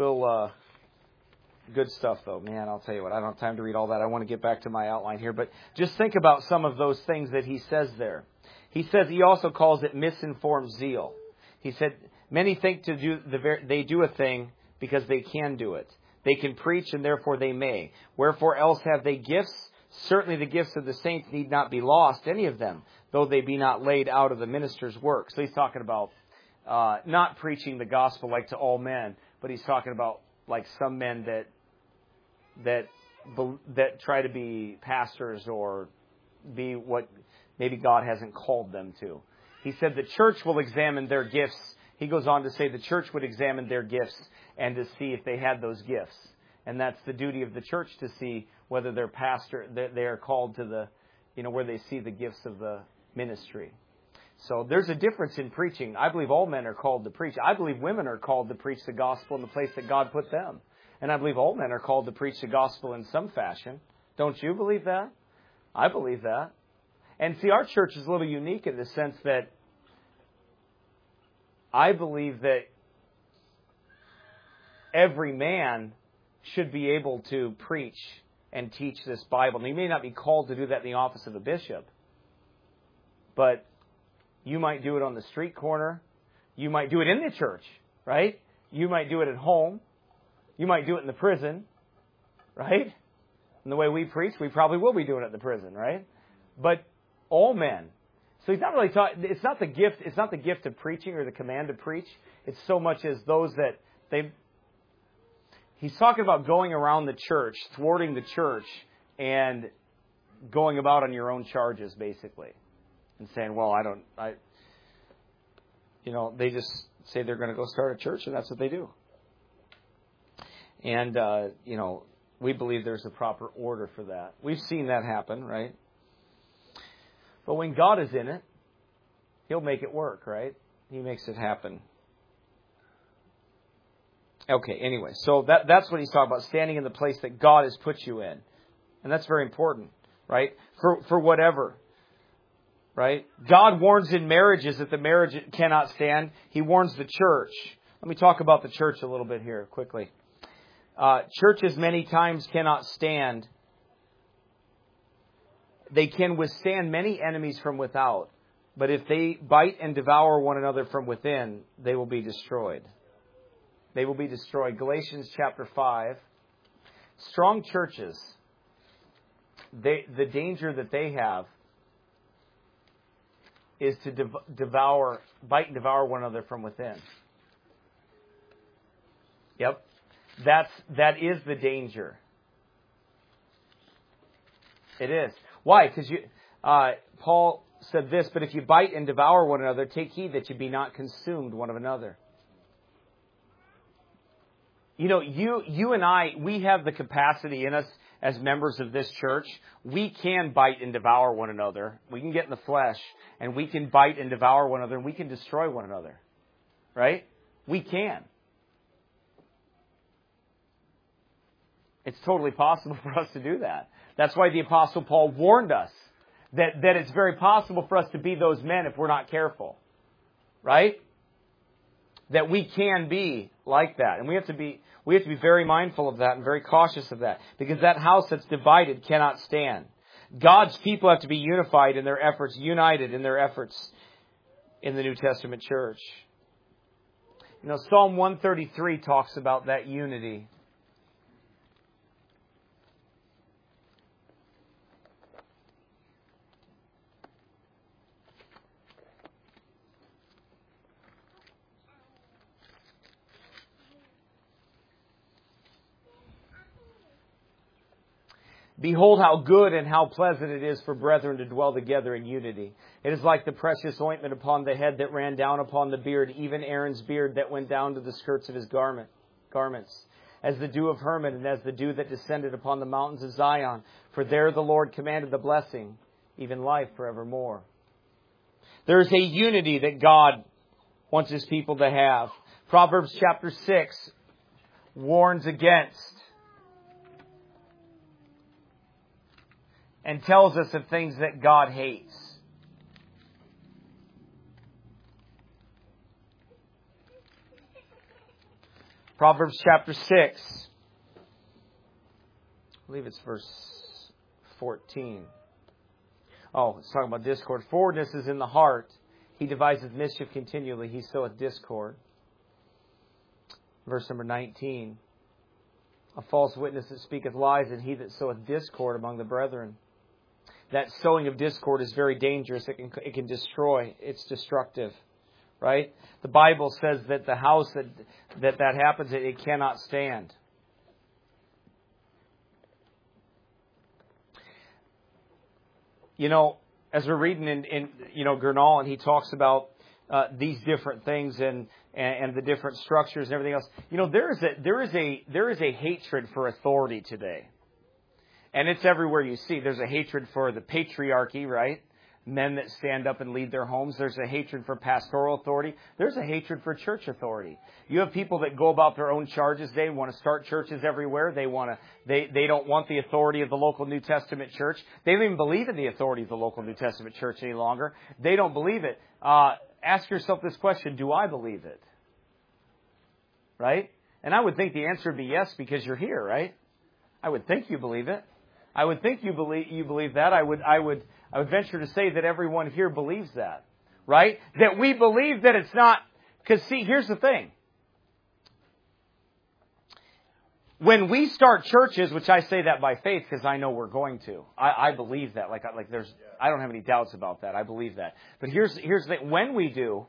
Good stuff, though. Man, I'll tell you what, I don't have time to read all that. I want to get back to my outline here. But just think about some of those things that he says there. He says he also calls it misinformed zeal. He said, many think they do a thing because they can do it. They can preach, and therefore they may. Wherefore else have they gifts? Certainly the gifts of the saints need not be lost, any of them, though they be not laid out of the minister's work. So he's talking about not preaching the gospel like to all men, but he's talking about like some men that try to be pastors or be what maybe God hasn't called them to. He said the church will examine their gifts. He goes on to say the church would examine their gifts and to see if they had those gifts. And that's the duty of the church, to see whether their pastor, they are called to the, where they see the gifts of the ministry. So there's a difference in preaching. I believe all men are called to preach. I believe women are called to preach the gospel in the place that God put them. And I believe all men are called to preach the gospel in some fashion. Don't you believe that? I believe that. And see, our church is a little unique in the sense that I believe that every man should be able to preach and teach this Bible. And he may not be called to do that in the office of a bishop, but you might do it on the street corner. You might do it in the church, right? You might do it at home. You might do it in the prison, right? And the way we preach, we probably will be doing it in the prison, right? But all men. So he's not really talking, it's not the gift of preaching or the command to preach. It's so much as those that he's talking about going around the church, thwarting the church, and going about on your own charges, basically. And saying, well, they just say they're going to go start a church, and that's what they do. And, we believe there's a proper order for that. We've seen that happen, right? But when God is in it, He'll make it work, right? He makes it happen. Okay, anyway, so that's what he's talking about, standing in the place that God has put you in. And that's very important, right? For whatever, right? God warns in marriages that the marriage cannot stand. He warns the church. Let me talk about the church a little bit here quickly. Churches many times cannot stand. They can withstand many enemies from without, but if they bite and devour one another from within, they will be destroyed. They will be destroyed. Galatians chapter 5. Strong churches, the danger that they have is to bite and devour one another from within. Yep. That is the danger. It is. Why? Because Paul said this, but if you bite and devour one another, take heed that you be not consumed one of another. You and I, we have the capacity in us as members of this church. We can bite and devour one another. We can get in the flesh, and we can bite and devour one another, and we can destroy one another. Right? We can. It's totally possible for us to do that. That's why the Apostle Paul warned us that it's very possible for us to be those men if we're not careful. Right? That we can be like that. And we have to be very mindful of that and very cautious of that. Because that house that's divided cannot stand. God's people have to be united in their efforts in the New Testament church. Psalm 133 talks about that unity. Behold how good and how pleasant it is for brethren to dwell together in unity. It is like the precious ointment upon the head that ran down upon the beard, even Aaron's beard that went down to the skirts of his garments. As the dew of Hermon and as the dew that descended upon the mountains of Zion. For there the Lord commanded the blessing, even life forevermore. There is a unity that God wants His people to have. Proverbs chapter 6 warns against and tells us of things that God hates. Proverbs chapter 6. I believe it's verse 14. Oh, it's talking about discord. Forwardness is in the heart. He deviseth mischief continually. He soweth discord. Verse number 19. A false witness that speaketh lies, and he that soweth discord among the brethren. That sowing of discord is very dangerous. It can destroy. It's destructive. Right? The Bible says that the house that happens, it cannot stand. As we're reading in Gurnall, and he talks about these different things and the different structures and everything else. There is a hatred for authority today. And it's everywhere you see. There's a hatred for the patriarchy, right? men that stand up and lead their homes. There's a hatred for pastoral authority. There's a hatred for church authority. You have people that go about their own charges. They want to start churches everywhere. They don't want the authority of the local New Testament church. They don't even believe in the authority of the local New Testament church any longer. They don't believe it. Ask yourself this question: do I believe it? Right? And I would think the answer would be yes, because you're here, right? I would think you believe it. I would think you believe that. I would venture to say that everyone here believes that, right? That we believe that it's not, because see, here's the thing. When we start churches, which I say that by faith because I know we're going to, I believe that. I don't have any doubts about that. I believe that. But here's the thing. When we do,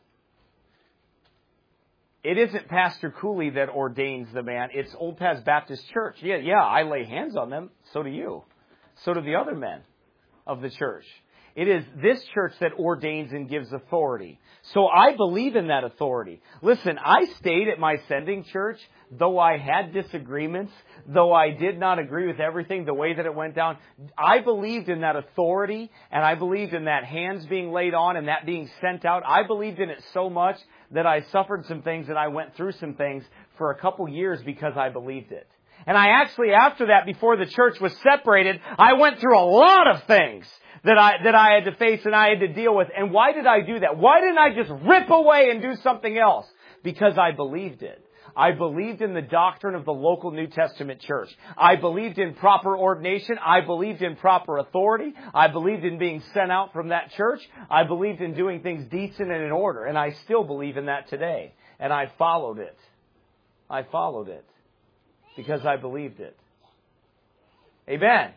it isn't Pastor Cooley that ordains the man. It's Old Paths Baptist Church. Yeah, I lay hands on them. So do you. So do the other men of the church. It is this church that ordains and gives authority. So I believe in that authority. Listen, I stayed at my sending church, though I had disagreements, though I did not agree with everything, the way that it went down. I believed in that authority, and I believed in that hands being laid on and that being sent out. I believed in it so much that I suffered some things and I went through some things for a couple years because I believed it. And I actually, after that, before the church was separated, I went through a lot of things that I had to face and I had to deal with. And why did I do that? Why didn't I just rip away and do something else? Because I believed it. I believed in the doctrine of the local New Testament church. I believed in proper ordination. I believed in proper authority. I believed in being sent out from that church. I believed in doing things decent and in order. And I still believe in that today. And I followed it. I followed it. Because I believed it. Amen.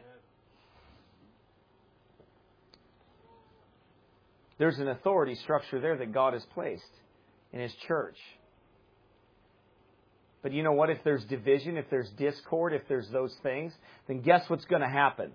There's an authority structure there that God has placed in His church. But you know what? If there's division, if there's discord, if there's those things, then guess what's going to happen?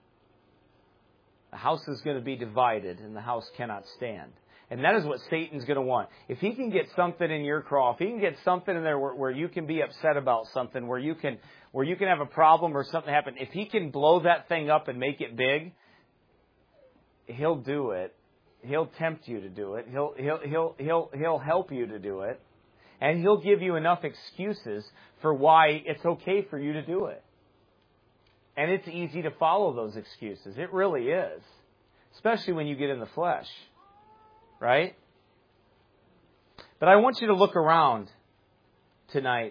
The house is going to be divided and the house cannot stand. And that is what Satan's going to want. If he can get something in your craw, if he can get something in there where you can be upset about something, where you can have a problem or something happen, if he can blow that thing up and make it big, he'll do it. He'll tempt you to do it. He'll help you to do it. And he'll give you enough excuses for why it's okay for you to do it. And it's easy to follow those excuses. It really is. Especially when you get in the flesh. Right? But I want you to look around tonight.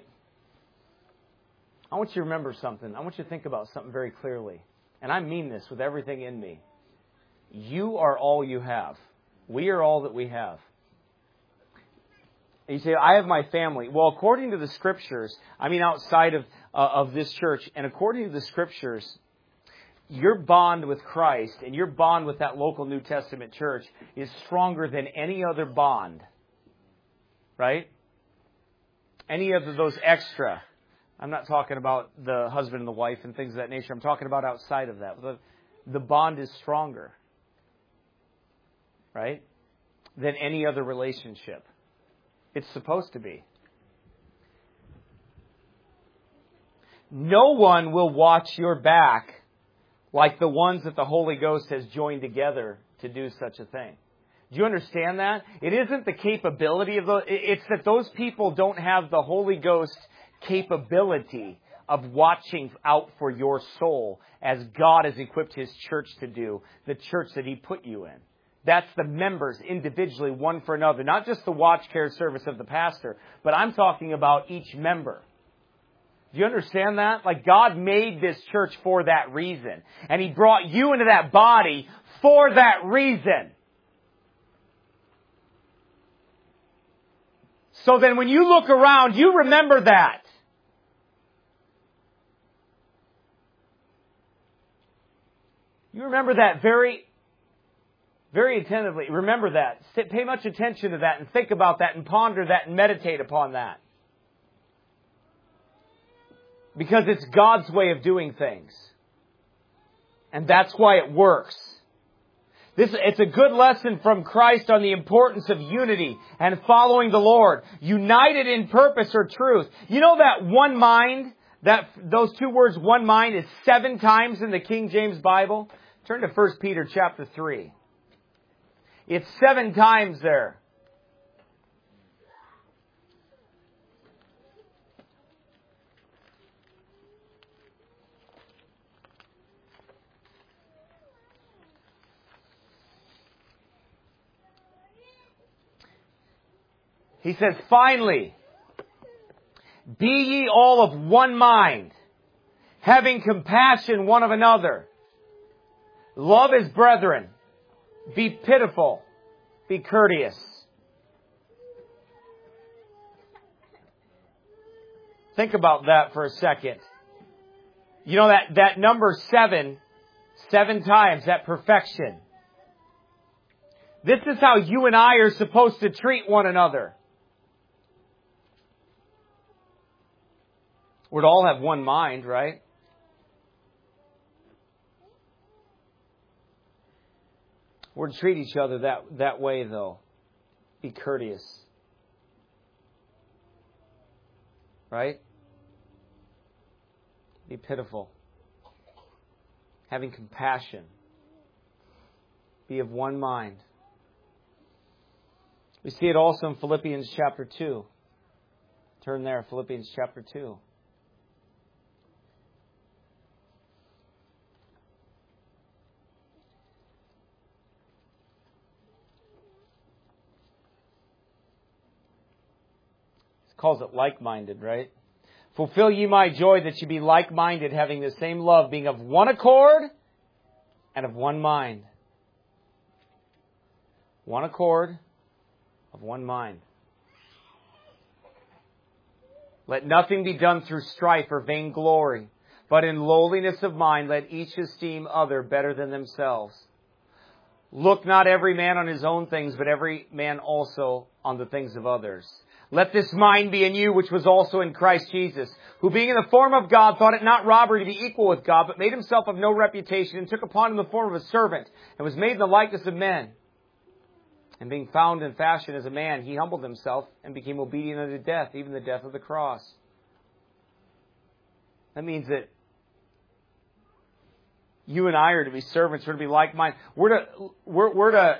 I want you to remember something. I want you to think about something very clearly. And I mean this with everything in me. You are all you have. We are all that we have. And you say, I have my family. Well, according to the Scriptures, outside of this church, and according to the Scriptures, your bond with Christ and your bond with that local New Testament church is stronger than any other bond. Right? Any of those extra. I'm not talking about the husband and the wife and things of that nature. I'm talking about outside of that. The bond is stronger. Right? Than any other relationship. It's supposed to be. No one will watch your back like the ones that the Holy Ghost has joined together to do such a thing. Do you understand that? It isn't the capability of those. It's that those people don't have the Holy Ghost capability of watching out for your soul as God has equipped His church to do, the church that He put you in. That's the members individually, one for another. Not just the watch care service of the pastor, but I'm talking about each member. Do you understand that? Like God made this church for that reason. And He brought you into that body for that reason. So then when you look around, you remember that. You remember that very attentively. Remember that. Pay much attention to that and think about that and ponder that and meditate upon that. Because it's God's way of doing things. And that's why it works. It's a good lesson from Christ on the importance of unity and following the Lord. United in purpose or truth. You know that one mind, those two words, one mind, is 7 times in the King James Bible? Turn to 1 Peter chapter 3. It's 7 times there. He says, finally, be ye all of one mind, having compassion one of another. Love as brethren. Be pitiful. Be courteous. Think about that for a second. You know that number 7 times, that perfection. This is how you and I are supposed to treat one another. We're to all have one mind, right? We're to treat each other that way, though. Be courteous. Right? Be pitiful. Having compassion. Be of one mind. We see it also in Philippians chapter 2. Turn there, Philippians chapter 2. Calls it like-minded, right? Fulfill ye my joy that ye be like-minded, having the same love, being of one accord and of one mind. One accord, of one mind. Let nothing be done through strife or vainglory, but in lowliness of mind let each esteem other better than themselves. Look not every man on his own things, but every man also on the things of others. Let this mind be in you, which was also in Christ Jesus, who being in the form of God thought it not robbery to be equal with God, but made himself of no reputation, and took upon him the form of a servant, and was made in the likeness of men. And being found in fashion as a man, he humbled himself and became obedient unto death, even the death of the cross. That means that you and I are to be servants, we're to be like-minded. We're to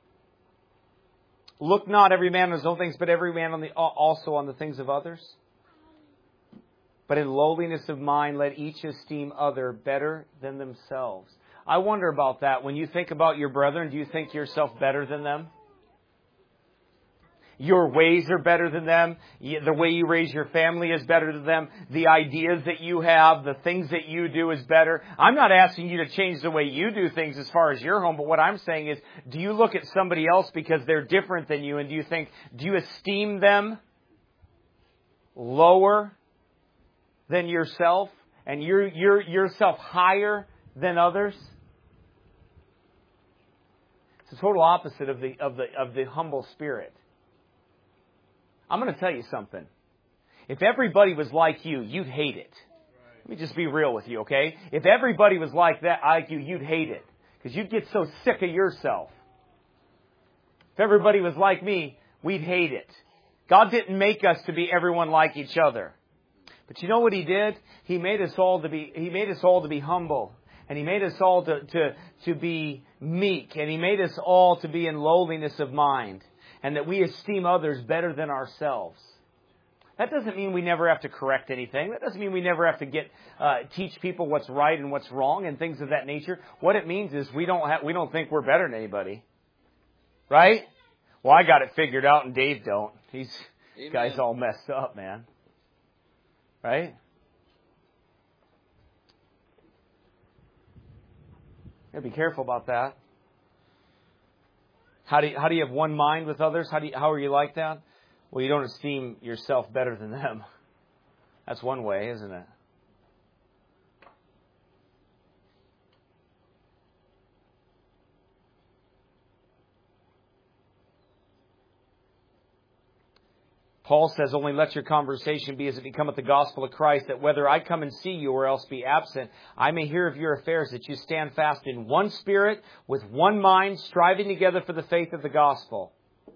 look not every man on his own things, but every man also on the things of others. But in lowliness of mind, let each esteem other better than themselves. I wonder about that. When you think about your brethren, do you think yourself better than them? Your ways are better than them. The way you raise your family is better than them. The ideas that you have, the things that you do is better. I'm not asking you to change the way you do things as far as your home, but what I'm saying is, do you look at somebody else because they're different than you, and do you esteem them lower than yourself, and yourself higher than others? It's the total opposite of the humble spirit. I'm going to tell you something. If everybody was like you, you'd hate it. Let me just be real with you, okay? If everybody was like you, you'd hate it. Because you'd get so sick of yourself. If everybody was like me, we'd hate it. God didn't make us to be everyone like each other. But you know what He did? He made us all to be humble. And He made us all to be meek. And He made us all to be in lowliness of mind. And that we esteem others better than ourselves. That doesn't mean we never have to correct anything. That doesn't mean we never have to teach people what's right and what's wrong and things of that nature. What it means is we don't think we're better than anybody, right? Well, I got it figured out and Dave don't. This guy's all messed up, man. Right? You gotta be careful about that. How do you have one mind with others? How are you like that? Well, you don't esteem yourself better than them. That's one way, isn't it? Paul says, only let your conversation be as it becometh the gospel of Christ, that whether I come and see you or else be absent, I may hear of your affairs, that you stand fast in one spirit, with one mind, striving together for the faith of the gospel.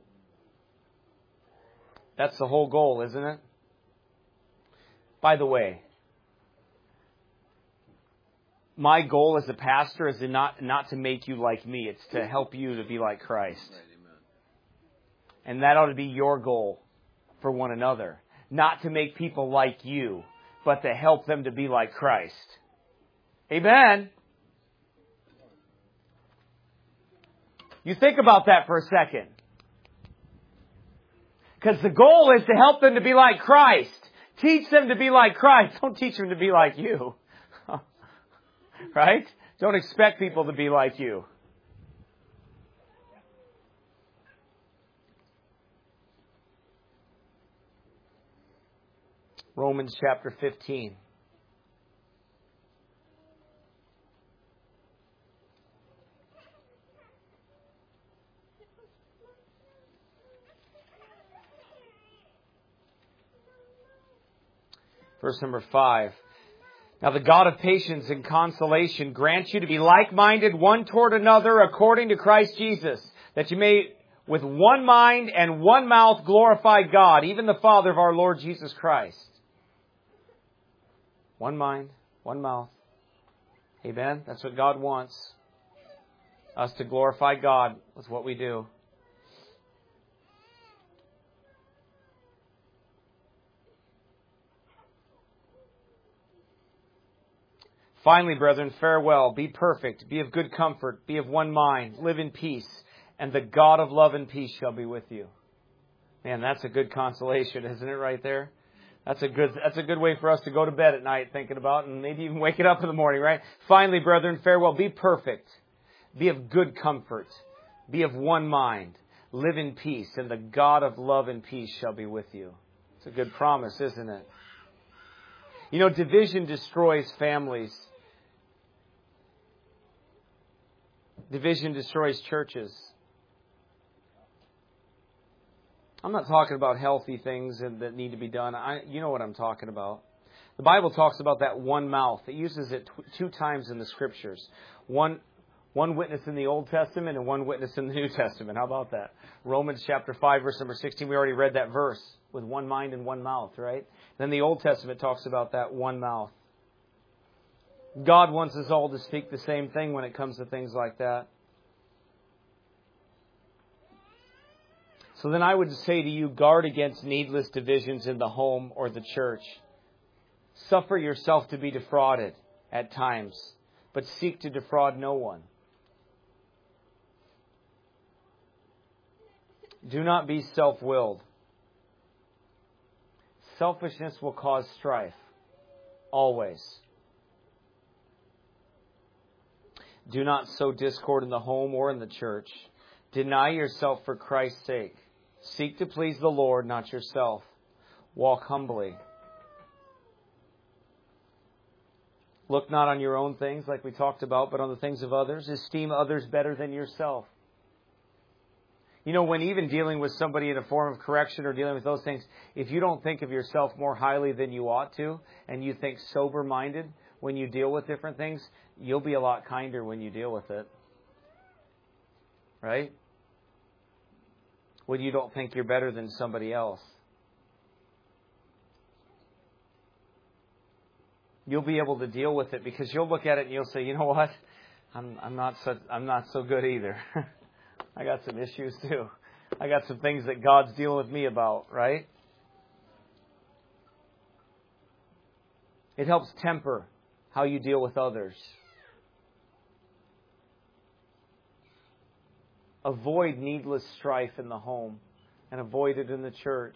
That's the whole goal, isn't it? By the way, my goal as a pastor is not to make you like me. It's to help you to be like Christ. And that ought to be your goal for one another. Not to make people like you, but to help them to be like Christ. Amen. You think about that for a second. Because the goal is to help them to be like Christ. Teach them to be like Christ. Don't teach them to be like you. Right? Don't expect people to be like you. Romans chapter 15. Verse number 5. Now the God of patience and consolation grant you to be like-minded one toward another according to Christ Jesus, that you may with one mind and one mouth glorify God, even the Father of our Lord Jesus Christ. One mind, one mouth. Amen? That's what God wants. Us to glorify God with what we do. Finally, brethren, farewell. Be perfect. Be of good comfort. Be of one mind. Live in peace. And the God of love and peace shall be with you. Man, that's a good consolation, isn't it, right there? That's a good way for us to go to bed at night thinking about, and maybe even wake it up in the morning, right? Finally, brethren, farewell. Be perfect. Be of good comfort. Be of one mind. Live in peace. And the God of love and peace shall be with you. It's a good promise, isn't it? You know, division destroys families. Division destroys churches. I'm not talking about healthy things that need to be done. You know what I'm talking about. The Bible talks about that one mouth. It uses it two times in the Scriptures. One witness in the Old Testament and one witness in the New Testament. How about that? Romans chapter 5, verse number 16. We already read that verse. With one mind and one mouth, right? Then the Old Testament talks about that one mouth. God wants us all to speak the same thing when it comes to things like that. So then I would say to you, guard against needless divisions in the home or the church. Suffer yourself to be defrauded at times, but seek to defraud no one. Do not be self-willed. Selfishness will cause strife. Always. Do not sow discord in the home or in the church. Deny yourself for Christ's sake. Seek to please the Lord, not yourself. Walk humbly. Look not on your own things like we talked about, but on the things of others. Esteem others better than yourself. You know, when even dealing with somebody in a form of correction or dealing with those things, if you don't think of yourself more highly than you ought to, and you think sober-minded when you deal with different things, you'll be a lot kinder when you deal with it. Right? When you don't think you're better than somebody else. You'll be able to deal with it because you'll look at it and you'll say, you know what? I'm not so good either. I got some issues too. I got some things that God's dealing with me about, right? It helps temper how you deal with others. Avoid needless strife in the home and avoid it in the church.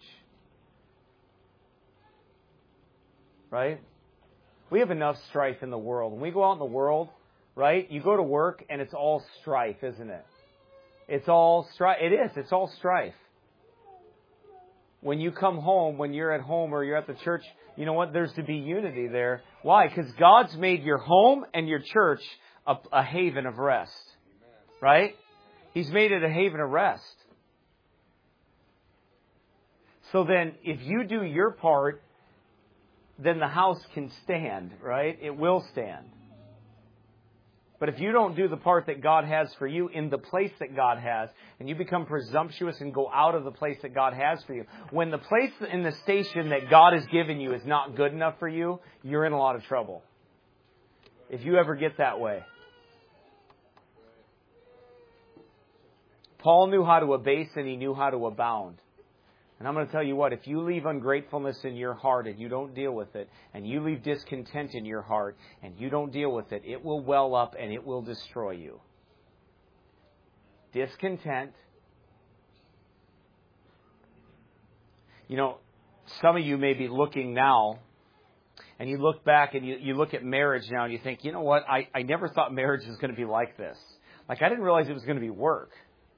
Right? We have enough strife in the world. When we go out in the world, right, you go to work and it's all strife, isn't it? It's all strife. It is. It's all strife. When you come home, when you're at home or you're at the church, you know what? There's to be unity there. Why? Because God's made your home and your church a haven of rest. Right? He's made it a haven of rest. So then, if you do your part, then the house can stand, right? It will stand. But if you don't do the part that God has for you in the place that God has, and you become presumptuous and go out of the place that God has for you, when the place in the station that God has given you is not good enough for you, you're in a lot of trouble. if you ever get that way. Paul knew how to abase and he knew how to abound. And I'm going to tell you what, if you leave ungratefulness in your heart and you don't deal with it, and you leave discontent in your heart and you don't deal with it, it will well up and it will destroy you. Discontent. You know, some of you may be looking now, and you look back and you look at marriage now and you think, you know what, I never thought marriage was going to be like this. Like, I didn't realize it was going to be work.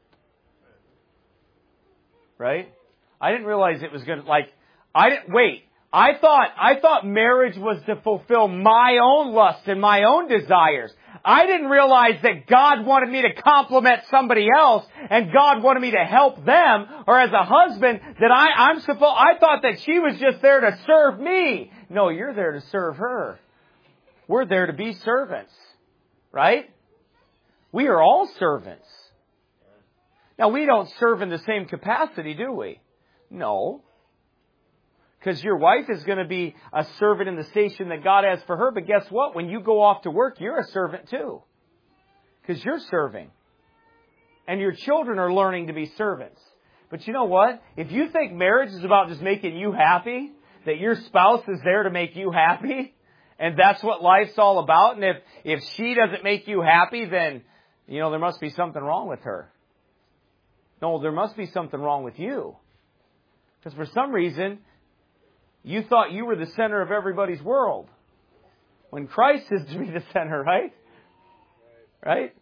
Right? I didn't realize it was going to, I thought marriage was to fulfill my own lust and my own desires. I didn't realize that God wanted me to compliment somebody else and God wanted me to help them, or as a husband that I thought that she was just there to serve me. No, you're there to serve her. We're there to be servants. Right? We are all servants. Now, we don't serve in the same capacity, do we? No. Because your wife is going to be a servant in the station that God has for her. But guess what? When you go off to work, you're a servant too. Because you're serving. And your children are learning to be servants. But you know what? If you think marriage is about just making you happy, that your spouse is there to make you happy, and that's what life's all about, and if she doesn't make you happy, then, you know, there must be something wrong with her. No, there must be something wrong with you. Because for some reason, you thought you were the center of everybody's world. When Christ is to be the center, right? Right?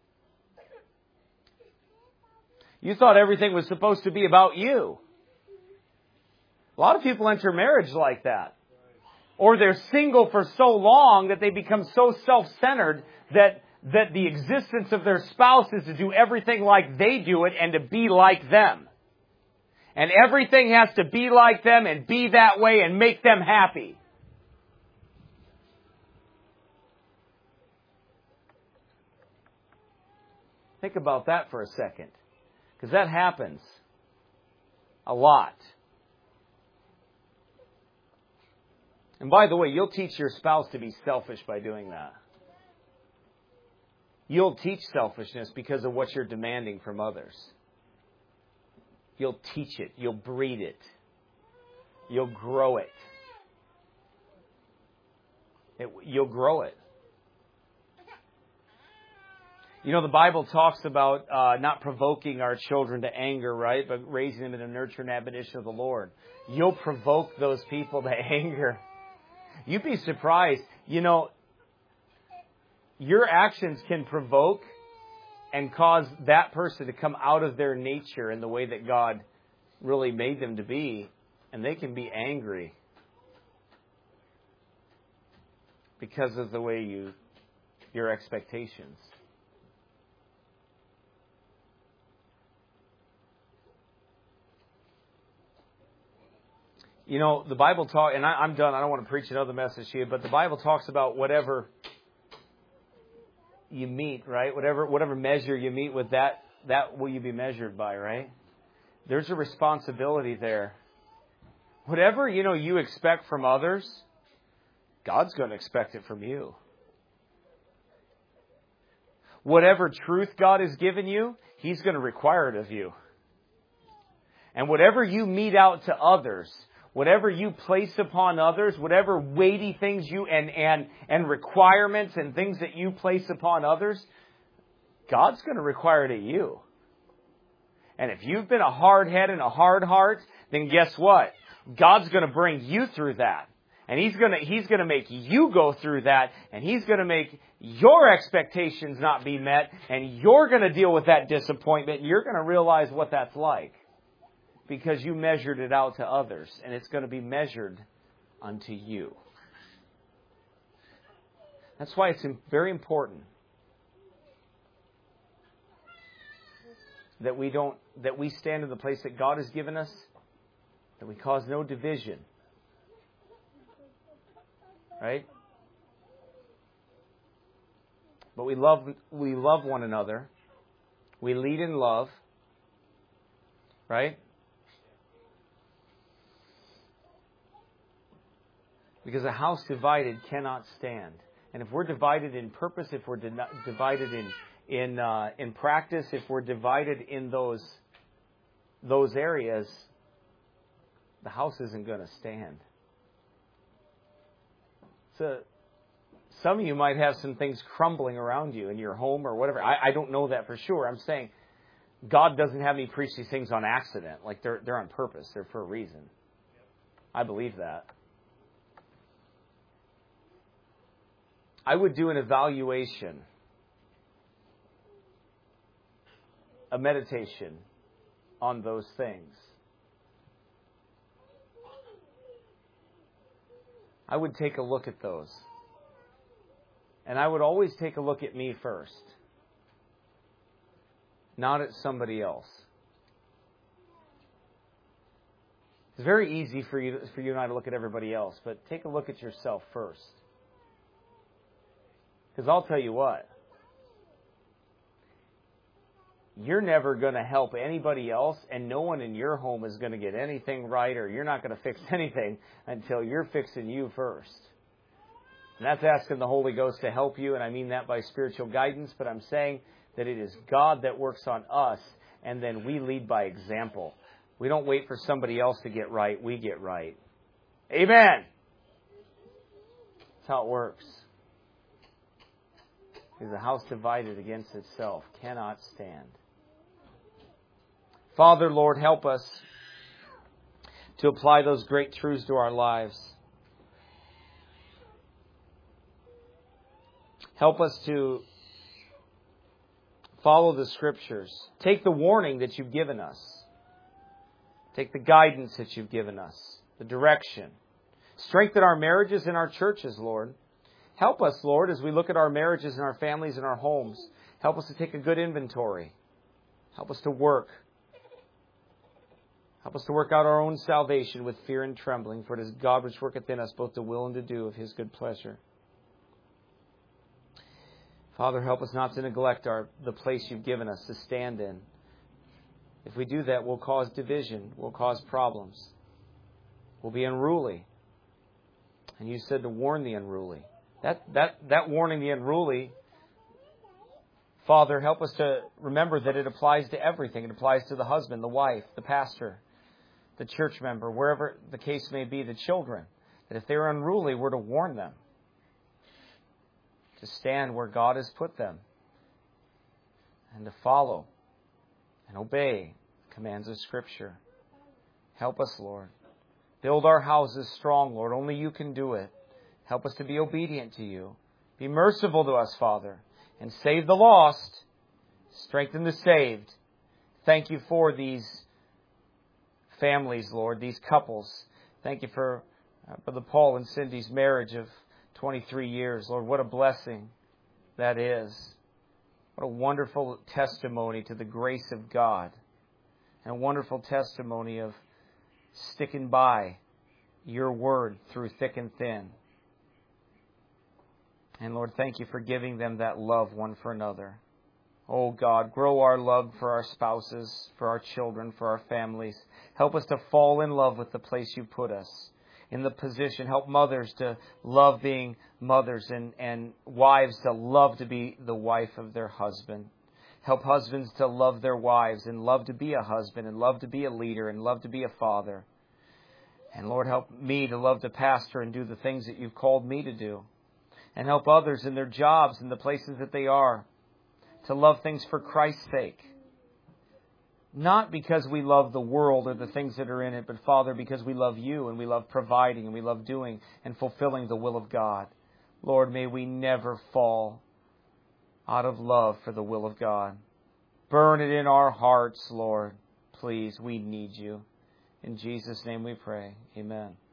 You thought everything was supposed to be about you. A lot of people enter marriage like that. Or they're single for so long that they become so self-centered that the existence of their spouse is to do everything like they do it and to be like them. And everything has to be like them and be that way and make them happy. Think about that for a second. Because that happens a lot. And by the way, you'll teach your spouse to be selfish by doing that. You'll teach selfishness because of what you're demanding from others. You'll teach it. You'll breed it. You'll grow it. You'll grow it. You know, the Bible talks about not provoking our children to anger, right? But raising them in the nurture and admonition of the Lord. You'll provoke those people to anger. You'd be surprised. You know, your actions can provoke and cause that person to come out of their nature in the way that God really made them to be. And they can be angry because of the way your expectations. You know, the Bible talks, and I'm done, I don't want to preach another message here, but the Bible talks about whatever you meet, right? Whatever measure you meet with, that will you be measured by, right? There's a responsibility there. Whatever, you expect from others, God's going to expect it from you. Whatever truth God has given you, He's going to require it of you. And whatever you mete out to others, whatever you place upon others, whatever weighty things you and requirements and things that you place upon others, God's going to require it of you. And if you've been a hard head and a hard heart, then guess what? God's going to bring you through that. And He's going to make you go through that, and He's going to make your expectations not be met, and you're going to deal with that disappointment, and you're going to realize what that's like. Because you measured it out to others, and it's going to be measured unto you. That's why it's very important that we stand in the place that God has given us, that we cause no division. Right? But we love one another. We lead in love. Right? Because a house divided cannot stand. And if we're divided in purpose, if we're divided in practice, if we're divided in those areas, the house isn't going to stand. So some of you might have some things crumbling around you in your home or whatever. I don't know that for sure. I'm saying God doesn't have me preach these things on accident. Like they're on purpose. They're for a reason. I believe that. I would do an evaluation, a meditation on those things. I would take a look at those. And I would always take a look at me first, not at somebody else. It's very easy for you and I to look at everybody else, but take a look at yourself first. Because I'll tell you what, you're never going to help anybody else, and no one in your home is going to get anything right, or you're not going to fix anything until you're fixing you first. And that's asking the Holy Ghost to help you, and I mean that by spiritual guidance, but I'm saying that it is God that works on us, and then we lead by example. We don't wait for somebody else to get right, we get right. Amen! That's how it works. Because a house divided against itself cannot stand. Father, Lord, help us to apply those great truths to our lives. Help us to follow the Scriptures. Take the warning that you've given us. Take the guidance that you've given us. The direction. Strengthen our marriages and our churches, Lord. Help us, Lord, as we look at our marriages and our families and our homes. Help us to take a good inventory. Help us to work. Help us to work out our own salvation with fear and trembling, for it is God which worketh in us both to will and to do of His good pleasure. Father, help us not to neglect the place you've given us to stand in. If we do that, we'll cause division. We'll cause problems. We'll be unruly. And you said to warn the unruly. That warning the unruly, Father, help us to remember that it applies to everything. It applies to the husband, the wife, the pastor, the church member, wherever the case may be, the children. That if they're unruly, we're to warn them. To stand where God has put them. And to follow and obey the commands of Scripture. Help us, Lord. Build our houses strong, Lord. Only you can do it. Help us to be obedient to you. Be merciful to us, Father. And save the lost. Strengthen the saved. Thank you for these families, Lord, these couples. Thank you for Brother Paul and Cindy's marriage of 23 years. Lord, what a blessing that is. What a wonderful testimony to the grace of God. And a wonderful testimony of sticking by your word through thick and thin. And Lord, thank you for giving them that love one for another. Oh God, grow our love for our spouses, for our children, for our families. Help us to fall in love with the place you put us. In the position, help mothers to love being mothers and wives to love to be the wife of their husband. Help husbands to love their wives and love to be a husband and love to be a leader and love to be a father. And Lord, help me to love to pastor and do the things that you've called me to do. And help others in their jobs and the places that they are to love things for Christ's sake. Not because we love the world or the things that are in it, but Father, because we love you and we love providing and we love doing and fulfilling the will of God. Lord, may we never fall out of love for the will of God. Burn it in our hearts, Lord. Please, we need you. In Jesus' name we pray. Amen.